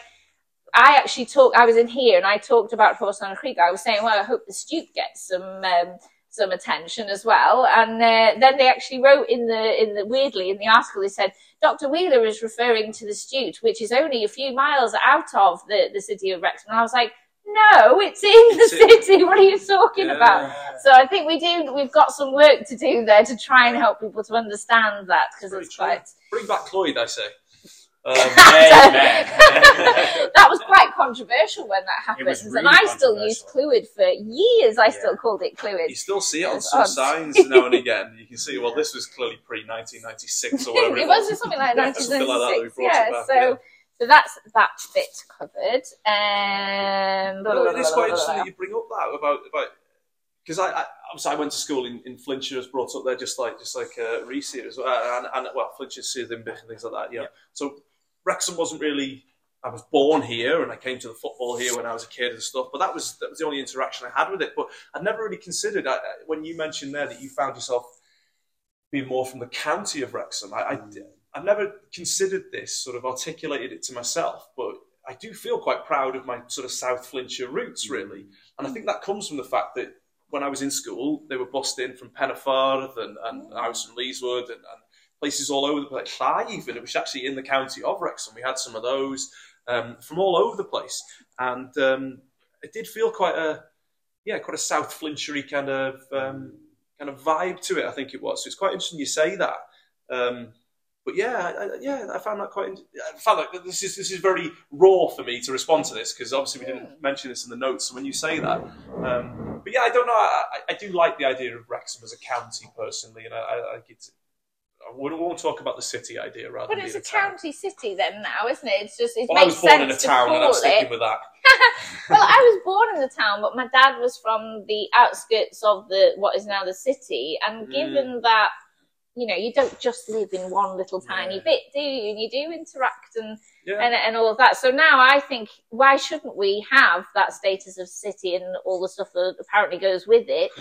I actually talked, I was in here and I talked about Rhos na Crigog. I was saying, well, I hope the Stute gets some, um, some attention as well. And, uh, then they actually wrote in the, in the, weirdly in the article, they said, Doctor Wheeler is referring to the Stute, which is only a few miles out of the, the city of Wrexham. And I was like, no, it's in the city. What are you talking yeah. about? So I think we do. We've got some work to do there to try and help people to understand that because it's true. quite. Bring back Clwyd, I say. Um, that was quite controversial when that happened, really and I still used Clwyd for years. I yeah. still called it Clwyd. You still see it on some signs now and again. You can see, well, this was clearly pre nineteen ninety-six or whatever. it it was just something like nineteen ninety-six. Something like that. That we yeah, it back, so. Yeah. So that's that bit covered. Um, no, it is quite interesting that you bring up that about about because I, I obviously I went to school in, in Flintshire, was brought up there just like just like uh, Reese as well, and, and well Flintshire, Sirthinbych and things like that. Yeah. yeah. So Wrexham wasn't really. I was born here and I came to the football here when I was a kid and stuff. But that was that was the only interaction I had with it. But I'd never really considered I, when you mentioned there that you found yourself being more from the county of Wrexham. I. I I've never considered this, sort of articulated it to myself, but I do feel quite proud of my sort of South Flintshire roots, really. And I think that comes from the fact that when I was in school, they were bussed in from Pennyforth and, and I was from Leeswood and, and places all over the place. Llai even, it was actually in the county of Wrexham. We had some of those um, from all over the place. And um, it did feel quite a, yeah, quite a South Flintshire kind of, um, kind of vibe to it, I think it was. So it's quite interesting you say that. Um, But yeah, I, yeah, I found that quite. I found that this is this is very raw for me to respond to this because obviously we didn't mention this in the notes. So when you say that, um, but yeah, I don't know. I, I do like the idea of Wrexham as a county personally, and I, I, I get. I won't talk about the city idea rather. But than it's a, a county city then now, isn't it? It's just it well, makes sense. I was born sense in a town, and I'm sticking it. with that. Well, I was born in the town, but my dad was from the outskirts of the what is now the city, and mm. given that. You know, you don't just live in one little tiny yeah. bit, do you? And you do interact and, yeah. and and all of that. So now I think, why shouldn't we have that status of city and all the stuff that apparently goes with it?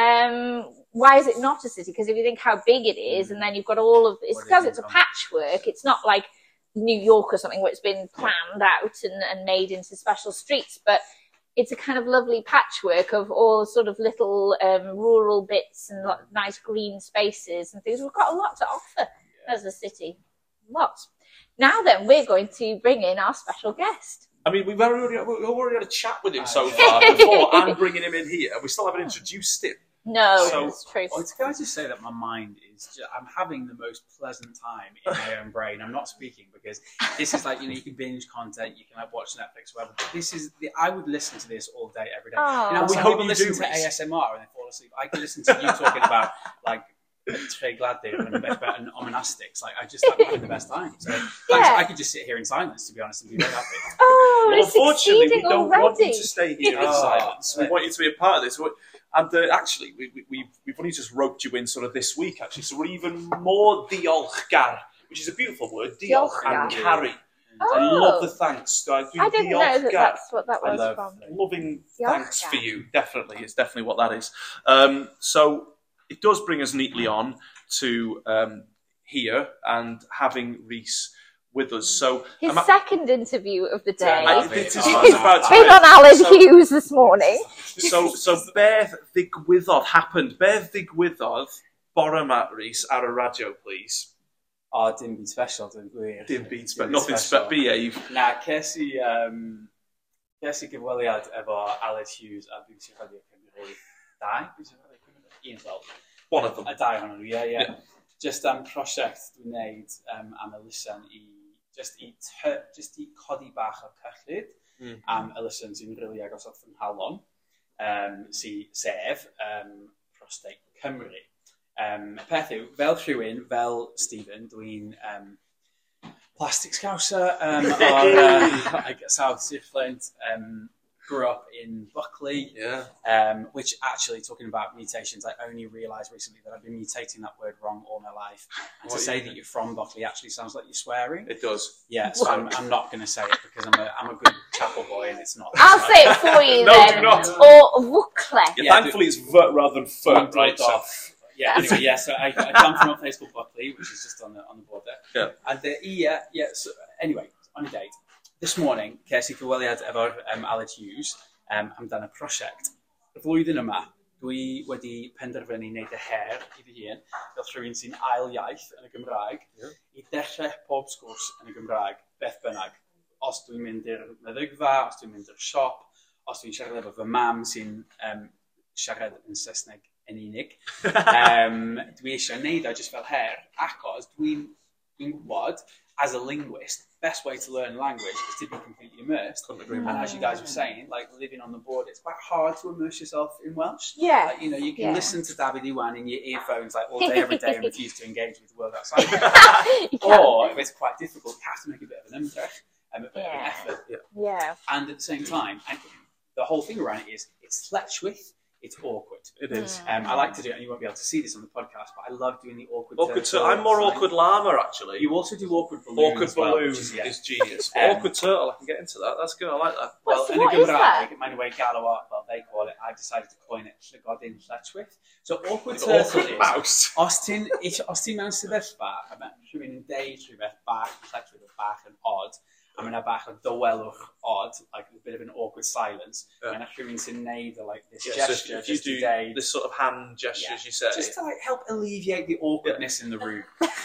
um, why is it not a city? Because if you think how big it is, and then you've got all of it's because it's a patchwork. It's not like New York or something where it's been planned out and, and made into special streets, but it's a kind of lovely patchwork of all sort of little um, rural bits and lo- nice green spaces and things. We've got a lot to offer yeah. as a city. Lots. Now then, we're going to bring in our special guest. I mean, we've already, we've already had a chat with him so far before and bringing him in here. We still haven't introduced him. No, so, it's true. Well, can I just say that my mind is just, I'm having the most pleasant time in my own brain. I'm not speaking because this is like, you know, you can binge content, you can like watch Netflix, whatever. But this is, the, I would listen to this all day, every day. Oh. You know, we some hope people you listen do, to Reece. A S M R and they fall asleep. I can listen to you talking about like Trey Gladden and, and omonastics. Like, I just like having the best time. So yeah. I, I could just sit here in silence, to be honest, and be very happy. Oh, Well, this unfortunately, we succeeding don't want you already. to stay here in Oh, silence. We right. want you to be a part of this. And uh, actually, we, we, we've, we've only just roped you in sort of this week, actually. So we're even more diolchgar, which is a beautiful word, diolch and Diolchgar. carry. Oh. I love the thanks. I, do I didn't know that diolchgar. that's what that I was love from. Loving Diolchgar. thanks for you, definitely. It's definitely what that is. Um, so it does bring us neatly on to um, here and having Rhys with us. So His I'm a- second interview of the day. I, love this it. is Oh, what I was about to Been say. on Alan So- Hughes this morning. So, so beth ddigwyddodd happened. Beth ddigwyddodd bore yma, Rhys, ar y radio, please. Oh, dim byd special, dim gwir. Dim beats, Dim but nothing special. special. Behave. Na, ces i, um, ces i gyfweliad efo Aled Hughes a B B C Radio Cymru. Dau? B B C Radio Cymru? Un fel. One of them. A dau ohonyn nhw, ie, ie. Yeah. Just am prosiect dwi'n neud um, am elusen i, just i, ty, just i codi bach o cyllid Mm. am elusen sy'n rili agos at fy nghalon, um, sy, sef um, Prostate Cymru. Um, peth yw, fel rhywun, fel Stephen, dwi'n um, plastic scouser um, o'r uh, South Sirflint, um, grew up in Buckley, Yeah. um, which actually, talking about mutations, I only realised recently that I've been mutating that word wrong all my life. And What to are say you that you're from Buckley actually sounds like you're swearing. It does. Yeah, so I'm, I'm not going to say it because I'm a, I'm a good chapel boy and it's not. I'll say it for you No, then. do not. Or Wuckle. Yeah, Yeah, thankfully, it's vert rather than fur, Right, right? So. off. Yeah, anyway, yeah, so I, I come from a place called Buckley, which is just on the, on the border. Yeah. And the, yeah, yeah, so anyway, on a date. This morning, ces i gyfweliad efo'r um, Aled Hughes um, amdano prosiect. Y flwyddyn yma, dwi wedi penderfynu wneud y her i fi hun, fel rhywun sy'n ail iaith yn y Gymraeg, Yeah. i dechrau pob sgwrs yn y Gymraeg, beth bynnag. Os dwi'n mynd i'r meddygfa, os dwi'n mynd i'r siop, os dwi'n siarad efo fy mam sy'n um, siarad yn Saesneg yn unig. um, dwi eisiau wneud o just fel her, achos dwi'n dwi gwybod, as a linguist, best way to learn language is to be completely immersed. Couldn't agree And more. as you guys were saying, like living on the border, it's quite hard to immerse yourself in Welsh. Yeah. Like, you know, you can Yeah. listen to David Iwan in your earphones like all day, every day, and refuse to engage with the world outside. You can. Or if it's quite difficult, you have to make a bit of an ymdrech and a bit of an Yeah. effort. Yeah. And at the same time, and the whole thing around it is it's Lletchwith, it's awkward. It is. Um, I like to do it, and you won't be able to see this on the podcast, but I love doing the awkward. Awkward turtle. turtle. I'm more awkward llama, actually. You also do awkward balloon. Awkward as well, balloon which is, yeah. is genius. Um, awkward turtle, I can get into that. That's good. I like that. Well, What's- in what a is Gymraeg, that? mae'n way galw o, well, they call it, I've decided to coin it Llygodyn Lletchwith. So awkward An turtle awkward is, mouse. os ti'n os ti'n mewn sefyllfa, a mae rhywun yn deud rhywbeth bach, Lletchwith o bach yn odd, a mae yna bach o dywelwch odd, like a bit of an awkward silence, Yeah. mae yna rhywun sy'n neud o, like this Yeah, so gesture, if you just to do deud, this sort of hand gestures, Yeah. you say. just to like help alleviate the awkwardness in the room.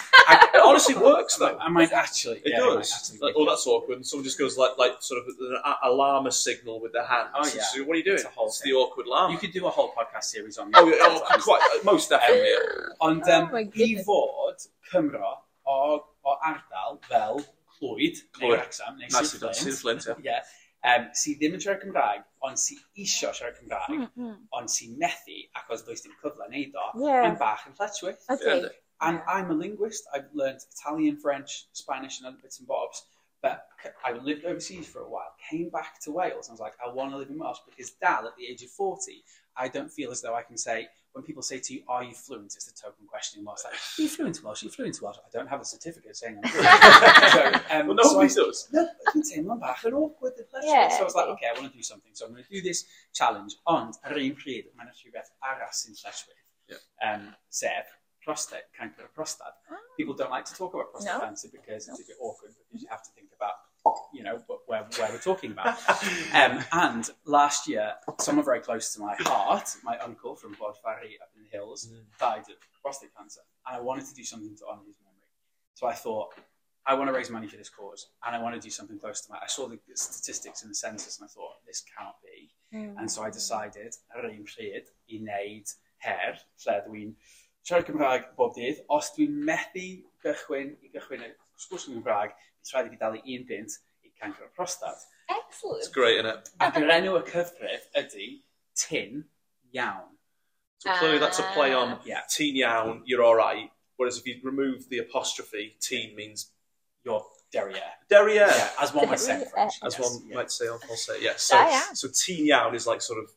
It honestly works, though. I might actually, It yeah, I might does. actually Like, give oh, it- that's awkward. And someone just goes like, like sort of an a- alarm signal with their hands. Oh, yeah. So what are you doing? It's a whole It's thing. the awkward llama. You could do a whole podcast series on Oh, that. yeah, oh, quite, most definitely. Yeah. Ond Oh um, my i goodness. fod Cymro o, o ardal fel Clwyd, neu Clwyd. Wrexham, neu Nice Sir to Sir Flint, Flint, yeah. yeah, um, sydd ddim yn siarad Cymraeg, ond sydd isio siarad Cymraeg, Mm, mm. ond sydd methu, achos does dim cyfle neud o, Yeah. mae'n bach yn Lletchwith. Okay. Yeah. And I'm a linguist. I've learned Italian, French, Spanish, and other bits and bobs. But I lived overseas for a while, came back to Wales, and I was like, I want to live in Welsh because Dal, at the age of forty, I don't feel as though I can say, when people say to you, are you fluent? It's the token question in Welsh. Like, are you fluent in Welsh? Are you fluent in Welsh? I don't have a certificate saying I'm fluent. so, um, Well, so I, nobody does. no, I can say I'm back and awkward. Yeah. So I was like, okay, I want to do something. So I'm going to do this challenge. Ond, ar un pryd, mae'n rhywbeth arall sy'n Lletchwith. Yeah. Um, sef, prostate, cancer of prostate. People don't like to talk about prostate No. cancer because it's a bit awkward because you have to think about, you know, wh- where, where we're talking about. um, and last year, someone very close to my heart, my uncle from Bodfari up in the hills, Mm. died of prostate cancer. And I wanted to do something to honour his memory. So I thought, I want to raise money for this cause and I want to do something close to my... I saw the statistics in the census and I thought, this cannot be. Mm. And so I decided, ar un pryd, i wneud her, lle dwi'n siarad Cymraeg bob dydd. Os dwi'n methu gychwyn i gychwyn y sgwrs yn Gymraeg, bydd rhaid i fi dalu un pint i cancer o prostat. Excellent. It's great, isn't it? Ac yr enw y cyfrif ydy Tin Iawn. So clearly that's a play on Yeah. teen iawn, you're all right. Whereas if you remove the apostrophe, teen means You're Derriere. Derriere. Yeah, as one might say in French. As yes, one yeah. might say en français, yes. So, Yeah, yeah. so Teen Yawn is like sort of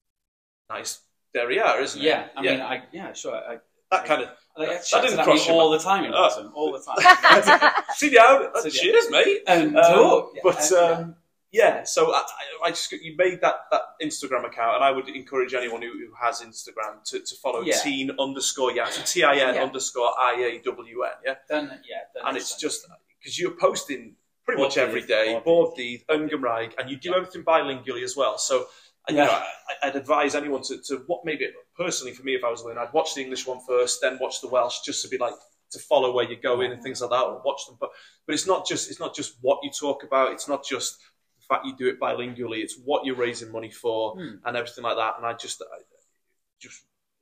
nice derrière, isn't it? Yeah, I mean, I, yeah, sure. I, that kind of. Like, that, that didn't that cross me your all mind. the time in Oh. Britain, all the time. Teen Yawn, So, yeah. cheers, mate. Um, Um, talk, yeah, but uh, um, yeah, so I, I just you made that, that Instagram account, and I would encourage anyone who, who has Instagram to, to follow Yeah. teen underscore yawn, so T I N Yeah. underscore I A W N, yeah. Then, yeah, then And next it's time. just because you're posting pretty much Bob every Dydd, day, Bob Bob Dydd, and Gymraeg, and you do everything bilingually as well. So, you Yeah. know, I, I'd advise anyone to, to what maybe personally for me, if I was learning, I'd watch the English one first, then watch the Welsh, just to be like to follow where you're going and things like that, or watch them. But but it's not just it's not just what you talk about. It's not just the fact you do it bilingually. It's what you're raising money for Hmm. and everything like that. And I just I, just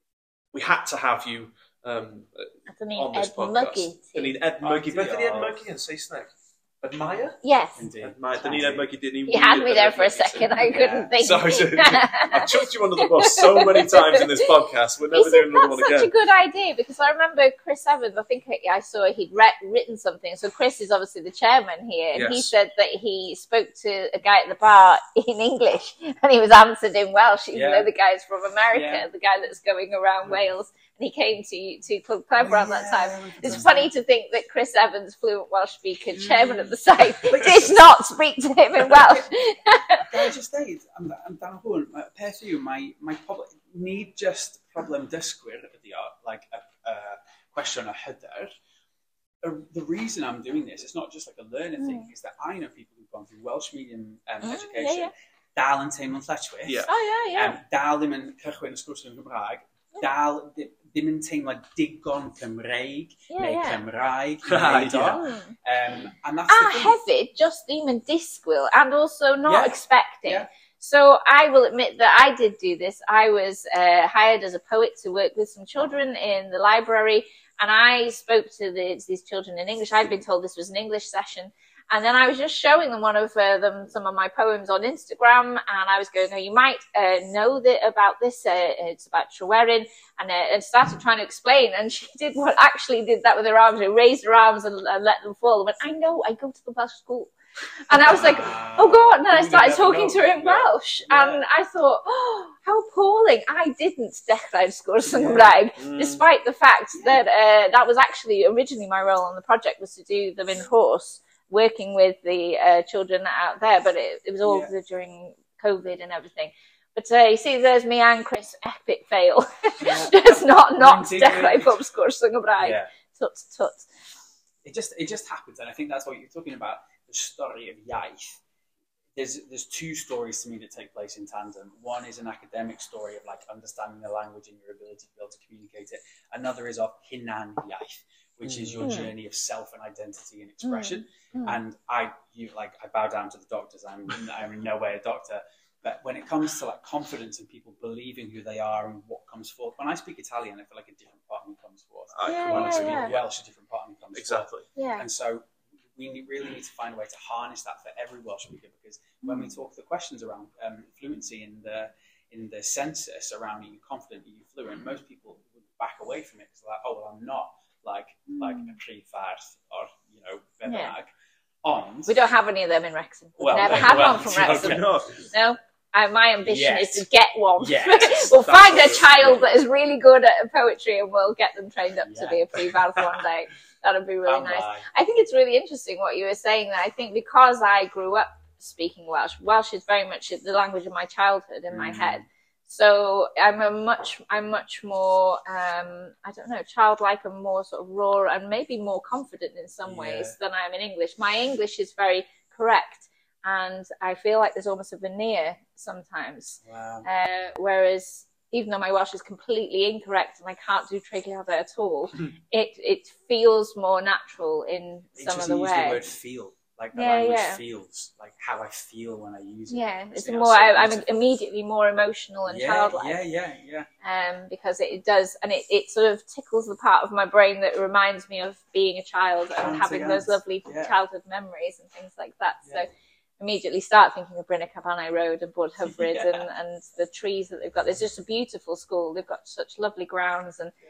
we had to have you um, on this Ed podcast. Muggy. I need Ed Muggy. Oh, Beth, did Ed dear. Muggy and say snack? Admire? Yes. Indeed. Admire. They need Ed Muggy, didn't he? You had me there for a second. I couldn't think. Sorry, I've chucked you under the bus so many times in this podcast. We're never You see, doing another that's one such again. a good idea because I remember Chris Evans. I think I saw he'd re- written something. So Chris is obviously the chairman here, and he Yes. said that he spoke to a guy at the bar in English, and he was answered in Welsh, even Yeah. though the guy's from America, Yeah. the guy that's going around Wales, and he came to to Club Clever around that Yeah, time. I It's remember funny to think that Chris Evans, fluent Welsh speaker, chairman of the site, did not speak to him in Welsh. Can I just say, am, am dan hwn, mae peth yw, mae, mae pobl, nid just problem dysgwyr ydi o, like a, a question of hyder. Uh, The reason I'm doing this, it's not just like a learner Mm. thing, is that I know people who've gone through Welsh medium um, Mm, education, yeah, dal yn teimlo'n lletchwith, Yeah. Oh yeah, yeah. um, dal ddim yn cychwyn y sgwrs yn Gymraeg, dal di- ddim yn teimlo digon Cymreig Yeah, neu yeah. Cymraeg i Right, wneud o. Mm. Um, and that's Ah, the thing. hefyd, just even disgwyl, and also not Yeah. expecting. Yeah. So I will admit that I did do this. I was uh, hired as a poet to work with some children in the library, and I spoke to the, these children in English. I'd been told this was an English session, and then I was just showing them one of uh, them some of my poems on Instagram, and I was going, "Oh, you might uh, know that about this. Uh, it's about Tryweryn," and, uh, and started trying to explain. And she did what actually did that with her arms. She raised her arms and, and let them fall. And went, "I know. I go to the Welsh school." And I was like, "Oh God!" And then I You started never talking know. to her in Yeah. Welsh, Yeah. and I thought, "Oh, how appalling!" I didn't dechrau'r sgwrs yn Yeah. Gymraeg, Mm. despite the fact that uh, that was actually originally my role on the project was to do them in horse, working with the uh, children out there. But it, it was all Yeah. during COVID and everything. But uh, you see, there's me and Chris epic fail, Yeah. just not not Indeed. dechrau pob sgwrs yn Gymraeg. Yeah. Tut tut. It just it just happens, and I think that's what you're talking about. The story of iaith. There's there's two stories to me that take place in tandem. One is an academic story of like understanding the language and your ability to be able to communicate it. Another is of hinan iaith, which is your Mm. journey of self and identity and expression. Mm. And I you like I bow down to the doctors. I'm I'm in no way a doctor. But when it comes to like confidence and people believing who they are and what comes forth, when I speak Italian, I feel like a different part of me comes forth. I Yeah, When I yeah, speak yeah. Welsh, a different part of me comes forth. Exactly. Yeah. And so we ne- really need to find a way to harness that for every Welsh speaker, because when we talk the questions around um, fluency in the in the census around are you confident, are you fluent, most people would back away from it because they're like, oh well, I'm not like like a pre-fad or you know Beverag. On We don't have any of them in Wrexham. We've Well, never uh, had well, one from okay. Wrexham. No. No. I, my ambition Yes. is to get one. Yes. We'll That's find what a it is. child that is really good at poetry and we'll get them trained up to Yeah. be a pre-valve one day. That'd be really Am nice. I? I think it's really interesting what you were saying there. I think because I grew up speaking Welsh, Welsh is very much the language of my childhood in my Mm. head. So I'm a much, I'm much more, um, I don't know, childlike and more sort of raw and maybe more confident in some Yeah. ways than I am in English. My English is very correct, and I feel like there's almost a veneer sometimes. Wow. Uh, whereas even though my Welsh is completely incorrect and I can't do Treigliada at all, it it feels more natural in some of Interesting the you use the word way. feel. Like the Yeah, language yeah. feels, like how I feel when I use it. Yeah, it's I think more. that's so I, I'm beautiful. immediately more emotional and yeah, childlike. Yeah, yeah, yeah. Um, because it, it does, and it, it sort of tickles the part of my brain that reminds me of being a child and Once having again, those lovely yeah. childhood memories and things like that. Yeah. So immediately start thinking of Brynna Cabanau Road and Bwd Hyfryd Yeah. and, and the trees that they've got. There's just a beautiful school. They've got such lovely grounds, and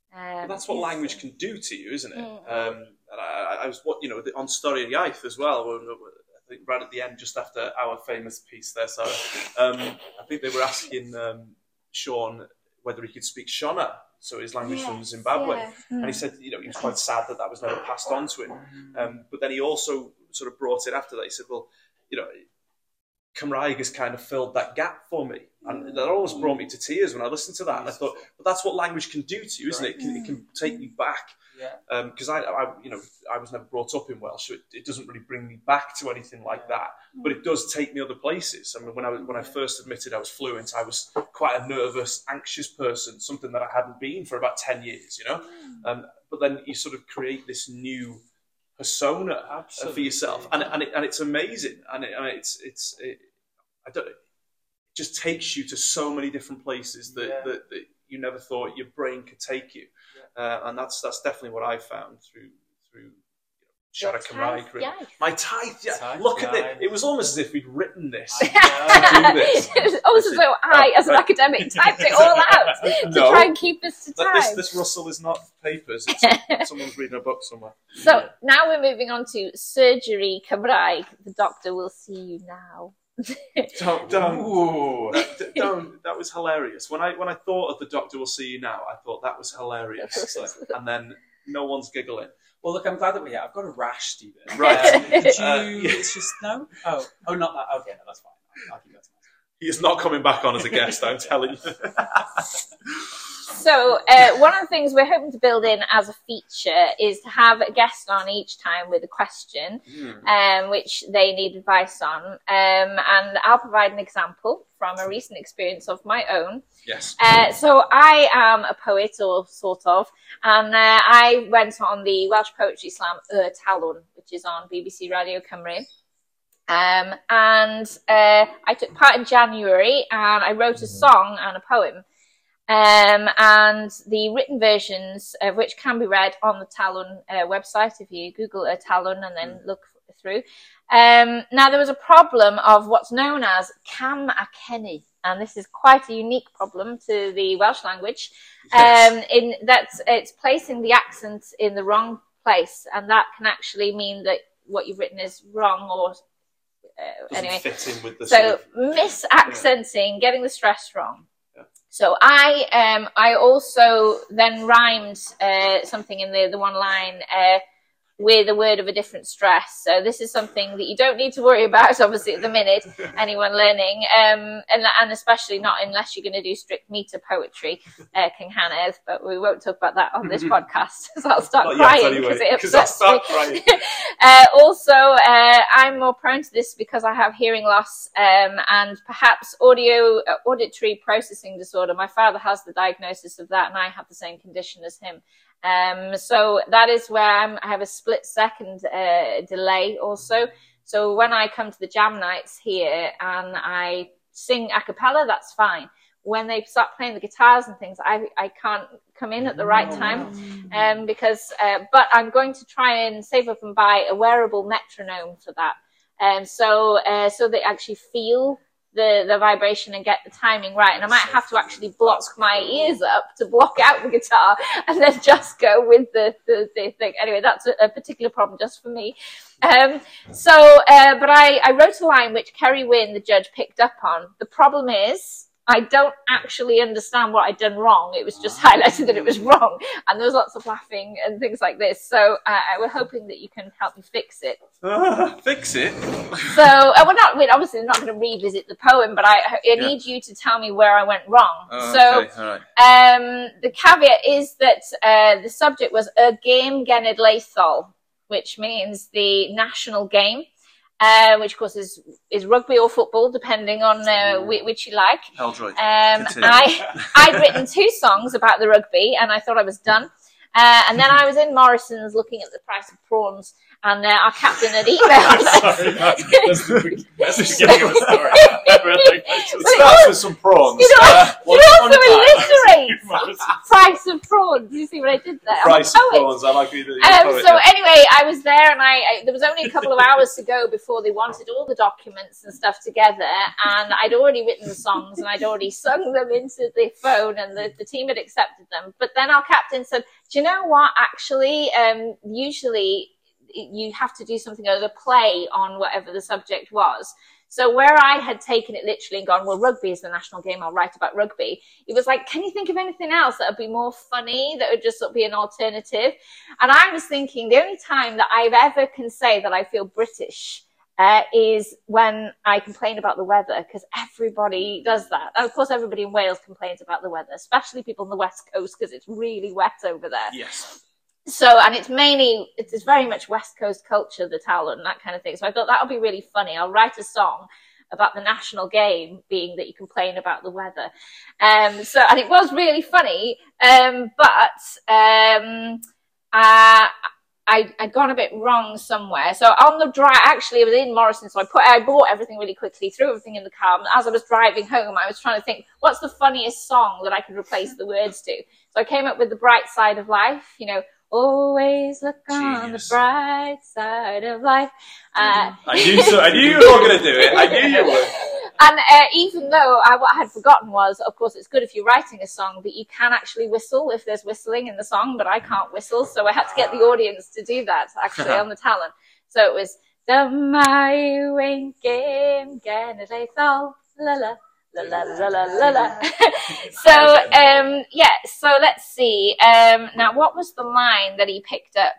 Um, that's what yes. language can do to you, isn't it? Mm. Um, and I, I was, what you know, on Story of Iaith as well. I think right at the end, just after our famous piece there, Sarah, um, I think they were asking um, Sean whether he could speak Shona, so his language yes, from Zimbabwe, yeah. and he said, you know, he was quite sad that that was never passed on to him. Um, but then he also sort of brought it after that. He said, well, you know, Cymraeg has kind of filled that gap for me. And that always brought me to tears when I listened to that. And I thought, but that's what language can do to you, isn't it? It can, it can take you back. Because um, I, I, you know, I was never brought up in Welsh, so it, it doesn't really bring me back to anything like that. But it does take me other places. I mean, when I when I first admitted I was fluent, I was quite a nervous, anxious person, something that I hadn't been for about ten years, you know. Um, but then you sort of create this new persona Absolutely. for yourself, and and, it, and it's amazing, and, it, and it's it's it, I don't. It just takes you to so many different places that, yeah. that, that you never thought your brain could take you. Uh, and that's that's definitely what I found through through you know, Siarad Cymraeg. Really. My tithe, yeah. Tithe, Look at it. It was almost as if we'd written this to do this. It was almost as though I, as an academic, typed it all out to no, try and keep us to time. This, this rustle is not papers. It's someone's reading a book somewhere. So yeah. now we're moving on to Surgery Cymraeg. The doctor will see you now. don't don't, that, don't that was hilarious. When I when I thought of The Doctor Will See You Now, I thought that was hilarious. And then no one's giggling. Well, look, I'm glad that we're here. I've got a rash, Stephen. Right. Um, could you uh, yeah. It's just no? Oh, oh, not that. Okay, no, that's fine. I'll, I'll keep that to myself. He is not coming back on as a guest, I'm telling you. So uh, one of the things we're hoping to build in as a feature is to have a guest on each time with a question, mm. um, which they need advice on. Um, and I'll provide an example from a recent experience of my own. Yes. Uh, so I am a poet, or sort of, and uh, I went on the Welsh Poetry Slam Y Talwn, which is on B B C Radio Cymru. Um, and uh, I took part in January, and I wrote a song and a poem. Um, and the written versions of which can be read on the Talwn uh, website if you Google Y Talwn and then look through. Um, now, there was a problem of what's known as cam a cenni, and this is quite a unique problem to the Welsh language. Yes. Um, in that it's placing the accent in the wrong place, and that can actually mean that what you've written is wrong or uh, anyway. Fit in with the so sort of, misaccenting, yeah. getting the stress wrong. So I um I also then rhymed uh, something in the the one line uh, with a word of a different stress. So this is something that you don't need to worry about, obviously, at the minute, anyone learning, um, and and especially not unless you're going to do strict meter poetry, uh, King Hanedd, but we won't talk about that on this podcast, so I'll start not crying because anyway, it upsets I'll me. start crying. uh, also, uh, I'm more prone to this because I have hearing loss um, and perhaps audio uh, auditory processing disorder. My father has the diagnosis of that, and I have the same condition as him. Um, so that is where I'm, I have a split second uh, delay also. So when I come to the jam nights here and I sing a cappella, that's fine. When they start playing the guitars and things, I I can't come in at the right time, um, because. Uh, but I'm going to try and save up and buy a wearable metronome for that, and um, so uh, so they actually feel the the vibration and get the timing right. And I might have to actually block my ears up to block out the guitar and then just go with the, the, the thing. Anyway, that's a, a particular problem just for me. Um, so, uh, but I, I wrote a line which Kerry Wynn, the judge, picked up on. The problem is I don't actually understand what I'd done wrong. It was just highlighted that it was wrong. And there was lots of laughing and things like this. So uh, we're hoping that you can help me fix it. Uh, fix it? So uh, we're not, we're obviously not going to revisit the poem, but I, I yeah. need you to tell me where I went wrong. Oh, so okay. All right. um, the caveat is that uh, the subject was y Gêm Genedlaethol, which means the national game. Uh, which, of course, is is rugby or football, depending on uh, which, which you like. Eldroyd. Um, I, I'd written two songs about the rugby, and I thought I was done. Uh, and then I was in Morrison's looking at the price of prawns, and uh, our captain had emailed us. Sorry, that's, that's the that's the beginning of the story. It starts with some prawns. You know, uh, you also alliterate Price of prawns. You see what I did there? Price of prawns. I like you. Um, so anyway, I was there, and I, I there was only a couple of hours to go before they wanted all the documents and stuff together, and I'd already written the songs and I'd already sung them into the phone, and the, the team had accepted them. But then our captain said, "Do you know what? Actually, um, usually you have to do something other, a play on whatever the subject was." So where I had taken it literally and gone, well, rugby is the national game, I'll write about rugby. It was like, can you think of anything else that would be more funny, that would just sort of be an alternative? And I was thinking the only time that I've ever can say that I feel British uh, is when I complain about the weather, because everybody does that. And of course, everybody in Wales complains about the weather, especially people on the West Coast, because it's really wet over there. Yes. So, and it's mainly, it's very much West Coast culture, the towel and that kind of thing. So I thought that would be really funny. I'll write a song about the national game being that you complain about the weather. Um, so, and it was really funny. Um, but, um, uh, I, I'd gone a bit wrong somewhere. So on the drive, actually, I was in Morrison, so I put, I bought everything really quickly, threw everything in the car. And as I was driving home, I was trying to think, what's the funniest song that I could replace the words to? So I came up with The Bright Side of Life, you know, always look on Genius. the bright side of life. Uh, I knew so. I knew you were not going to do it. I knew you would. And uh, even though I, what I had forgotten was, of course, it's good if you're writing a song, but you can actually whistle if there's whistling in the song, but I can't whistle, so I had to get the audience to do that, actually, on the talent. So it was, Dyma winking genedlaethol, la la. La, la, la, la, la, la. So, um, yeah, so let's see. Um, now, what was the line that he picked up?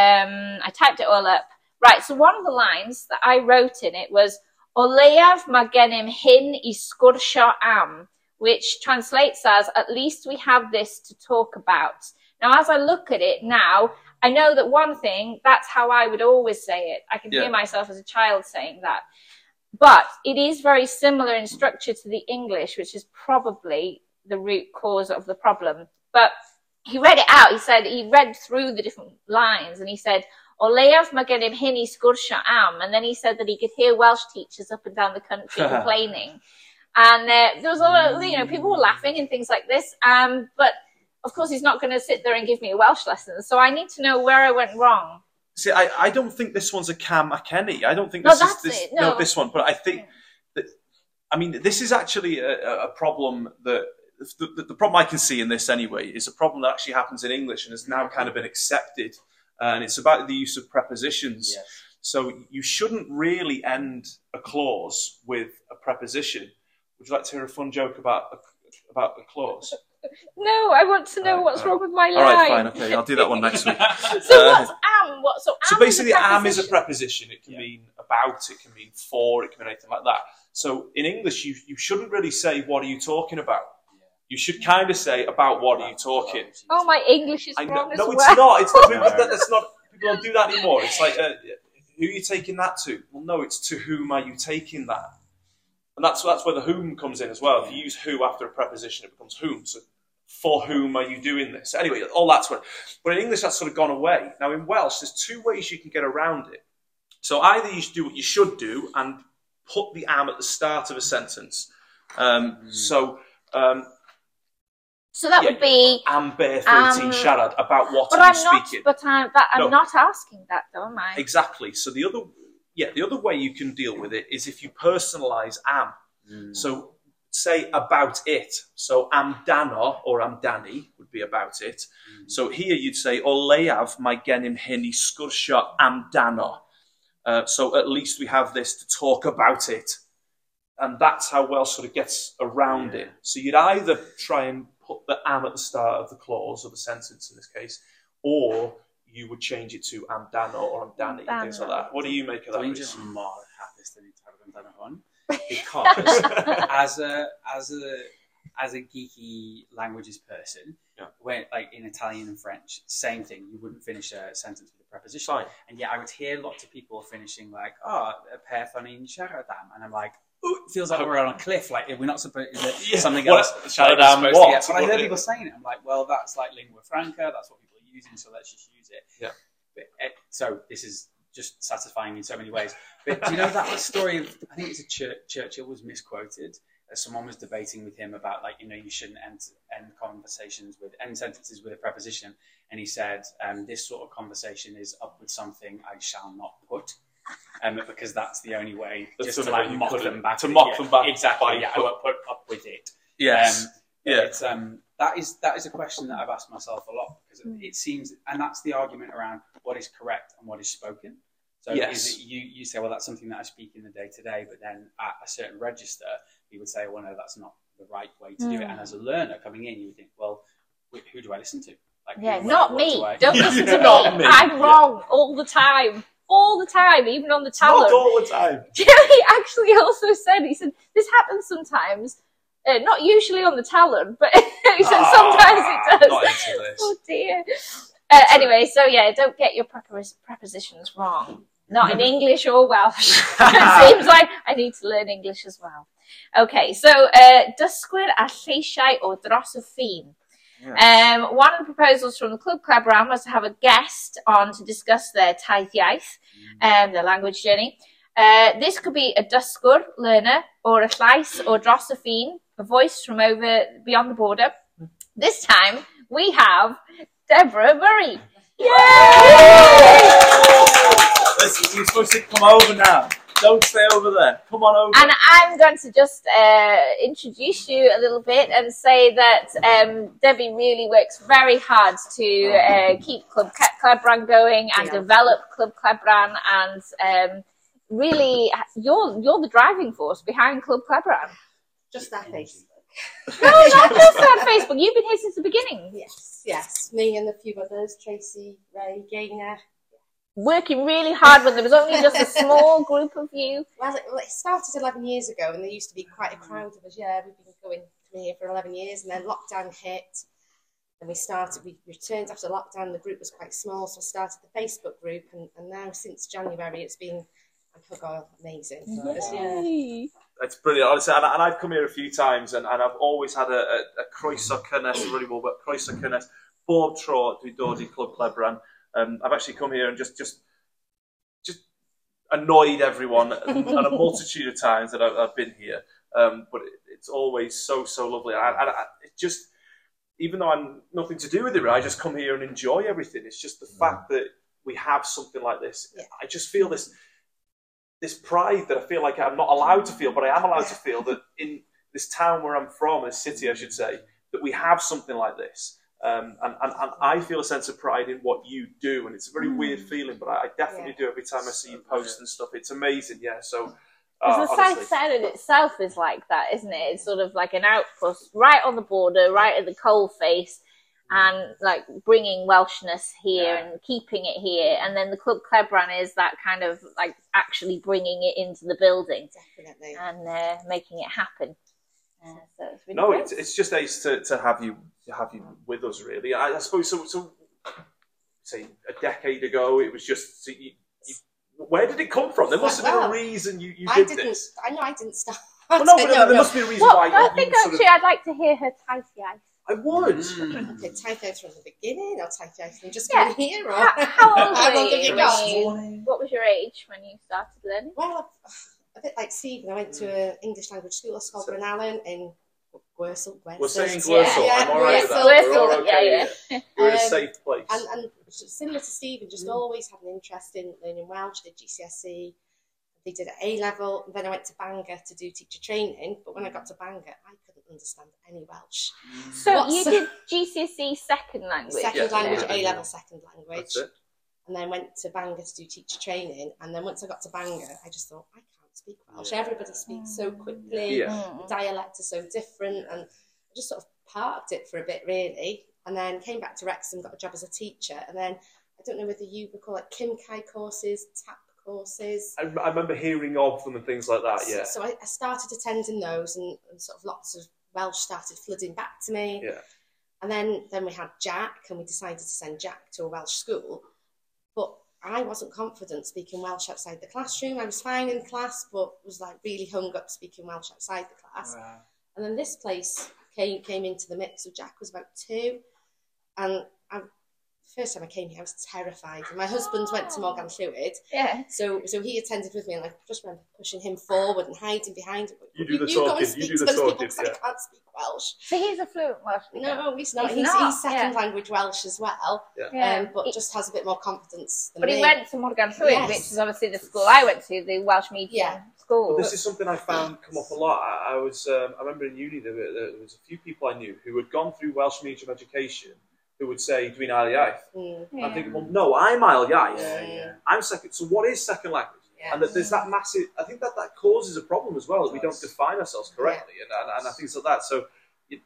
Um, I typed it all up. Right, so one of the lines that I wrote in it was, O leiaf ma gennym hyn I sgwrsio am, which translates as, at least we have this to talk about. Now, as I look at it now, I know that one thing, that's how I would always say it. I can Yeah. hear myself as a child saying that. But it is very similar in structure to the English, which is probably the root cause of the problem. But he read it out. He said, he read through the different lines and he said, O leiaf ma gennym hyn I sgwrsio am. And then he said that he could hear Welsh teachers up and down the country complaining. And uh, there was a lot of, you know, people were laughing and things like this. Um, but of course, he's not going to sit there and give me a Welsh lesson. So I need to know where I went wrong. See, I, I don't think this one's a Cam McKenny. I don't think No, this is that's this, it. No. no, this one. But I think that, I mean, this is actually a, a problem that the, the, the problem I can see in this anyway is a problem that actually happens in English and has now kind of been accepted. Uh, and it's about the use of prepositions. Yes. So you shouldn't really end a clause with a preposition. Would you like to hear a fun joke about a, about a clause? No, I want to know Right, what's right. wrong with my line. All right, fine, okay, I'll do that one next week. So Uh, what's am? What, so am So basically, is a am is a preposition. preposition. It can Yeah. mean about, it can mean for, it can mean anything like that. So in English, you, you shouldn't really say, what are you talking about? You should kind of say, about what are you talking? Oh, my English is I know, wrong as no, it's well. not. It's not. No. that, that's not. People don't do that anymore. It's like, uh, who are you taking that to? Well, no, it's to whom are you taking that? And that's that's where the whom comes in as well. If you use who after a preposition, it becomes whom. So for whom are you doing this? Anyway, all that's what. But in English, that's sort of gone away. Now in Welsh, there's two ways you can get around it. So either you should do what you should do and put the am at the start of a sentence. Um, Mm. So. Um, So that Yeah. would be. am bear thirteen Um, siarad about what But are I'm you not. speaking? But I'm. That, I'm No. not asking that, though, am I? Exactly. So the other, yeah, the other way you can deal with it is if you personalize am. Mm. So say about it. So amdano or amdani would be about it. Mm. So here you'd say o leiaf mae gennym hyn I sgwrsio amdano. Uh, so at least we have this to talk about it. And that's how Welsh sort of gets around Yeah. it. So you'd either try and put the am at the start of the clause or the sentence in this case, or you would change it to amdano or amdani, Amdano. things like that. What do you make of that? Dwi'n Rhys? just mor hapus da ni trafod amdano hwn. Because as a as a as a geeky languages person, Yeah. when like in Italian and French, same thing. You wouldn't finish a sentence with a preposition. Fine. And yet I would hear lots of people finishing like, oh, a peth on in siaradam. And I'm like, ooh, it feels like we're on a cliff. Like we're not supposed is it Yeah. something What- else. siaradam like, we're supposed to what? get- But I hear What- people saying it. I'm like, well, that's like lingua franca. That's what people are using. So let's just use it. Yeah. But, uh, so this is just satisfying in so many ways. But do you know that story of, I think it's a Church, Churchill was misquoted. Someone was debating with him about, like, you know, you shouldn't end, end conversations with, end sentences with a preposition. And he said, um, this sort of conversation is up with something I shall not put. Um, because that's the only way, that's just to like mock them back. To mock yeah, them back. Exactly, yeah, I won't put up with it. Yes. Um, yeah. It's, um, that is that is a question that I've asked myself a lot, because mm. it seems, and that's the argument around what is correct and what is spoken. So yes. is it, you, you say, well, that's something that I speak in the day-to-day, but then at a certain register, you would say, well, no, that's not the right way to mm. do it. And as a learner coming in, you would think, well, who do I listen to? Like, yeah, who, not what, me. what do Don't listen to me. me. I'm wrong yeah. all the time. All the time, even on the talent. Not all the time. He actually also said, he said, this happens sometimes, uh, not usually on the talent, but he said oh, sometimes it does. Not into this. Oh dear. Uh, anyway, so yeah, don't get your prepos- prepositions wrong. Not in English or Welsh. It seems like I need to learn English as well. Okay, so uh, dysgwyr a lleisiau o dros y ffin. Yes. Um, one of the proposals from the Clwb Clebran was to have a guest on to discuss their taith iaith, um, their language journey. Uh, this could be a dysgwr learner, or a llais or dros y ffin, a voice from over beyond the border. This time we have Deborah Murray. Yay! Listen, you're supposed to come over now. Don't stay over there. Come on over. And I'm going to just uh, introduce you a little bit and say that um, Debbie really works very hard to uh, keep Clwb Clebran going and yeah. develop Clwb Clebran, and um, really, you're you're the driving force behind Clwb Clebran. Just that Facebook. No, not just that Facebook. You've been here since the beginning. Yes, yes. Me and a few others, Tracy, Ray, Gaynor. Working really hard when there was only just a small group of you. Well, it, well, it started eleven years ago, and there used to be quite a crowd of us. Yeah, we've been going coming here for eleven years, and then lockdown hit, and we started. We returned after lockdown. The group was quite small, so I started the Facebook group, and, and now since January, it's been oh God, amazing. Yeah. It's brilliant, honestly. And, and I've come here a few times, and, and I've always had a, a, a croeso cynnes, really well, but croeso cynnes, bob tro dwi dod I Clwb Clebran. Um, I've actually come here and just just just annoyed everyone on a multitude of times that I've, I've been here. Um, but it, it's always so, so lovely. And I, I, it just, even though I'm nothing to do with it, I just come here and enjoy everything. It's just the yeah. fact that we have something like this. Yeah. I just feel this this pride that I feel like I'm not allowed to feel, but I am allowed to feel, that in this town where I'm from, this city, I should say, that we have something like this. Um, and, and, and I feel a sense of pride in what you do, and it's a very mm. weird feeling, but I, I definitely yeah. do every time I see you post and stuff. It's amazing, yeah. So, uh, the South Side in itself is like that, isn't it? It's sort of like an outpost right on the border, right at the coalface, and like bringing Welshness here yeah. and keeping it here. And then the Clwb Clebran is that kind of like actually bringing it into the building, definitely, and uh, making it happen. Uh, so it's really no, great. it's, it's just nice to, to have you to have you with us. Really, I, I suppose. So, so, say a decade ago, it was just. So you, you, where did it come from? There must have been a reason you, you I did didn't, this. I know I didn't start. Well, no, but no, there no. must be a reason well, why. I think you actually, sort of... I'd like to hear her taith iaith. I would. Mm. Okay, taith iaith from the beginning, or taith iaith from just yeah. coming here, or how, how old how were long have you? you got? What was your age when you started learning? Well, a bit like Stephen, I went to an English language school at Scotland Allen in Gwersel. We're saying Gwersel. Yeah, I'm all right with that. Gwersel, We're all okay. yeah, yeah. We're in a um, safe place. And, and similar to Stephen, just mm. always had an interest in learning Welsh. Did G C S E, they did at A level, and then I went to Bangor to do teacher training. But when I got to Bangor, I couldn't understand any Welsh. So What's you did G C S E second language? Second yeah. language, Yeah. A level second language. That's it. And then went to Bangor to do teacher training. And then once I got to Bangor, I just thought, I can't speak Welsh. Yeah. Everybody speaks so quickly. Yeah. The dialect is so different. And I just sort of parked it for a bit, really. And then came back to Wrexham, got a job as a teacher. And then, I don't know whether you would call it Kimkai courses, TAP courses. I, I remember hearing of them and things like that, yeah. So, so I, I started attending those, and, and sort of lots of Welsh started flooding back to me. Yeah. And then, then we had Jack, and we decided to send Jack to a Welsh school. But I wasn't confident speaking Welsh outside the classroom. I was fine in class, but was like really hung up speaking Welsh outside the class. Wow. And then this place came came into the mix. So Jack was about two, and I first time I came here, I was terrified. And my husband went to Morgan Llwyd. Yeah. So so he attended with me, and I just remember pushing him forward and hiding behind him. You do the talking, you do the talking, yeah. I can't speak Welsh. So he's a fluent Welsh speaker? No, he's not. He's He's, not, he's second yeah. language Welsh as well, Yeah. Yeah. um, but He- just has a bit more confidence than But me. he went to Morgan Llwyd, Yes. which is obviously the school I went to, the Welsh medium Yeah. school. But this is something I found come up a lot. I, I was, um, I remember in uni there, were- there was a few people I knew who had gone through Welsh medium education who would say, "Dwi'n ail iaith." Mm. Yeah. I'm thinking, well, no, I'm ail iaith. Yeah, yeah. I'm second. So what is second language? Yeah. And that there's that massive. I think that that causes a problem as well. That we don't define ourselves correctly, and, and and I think so that. So, it,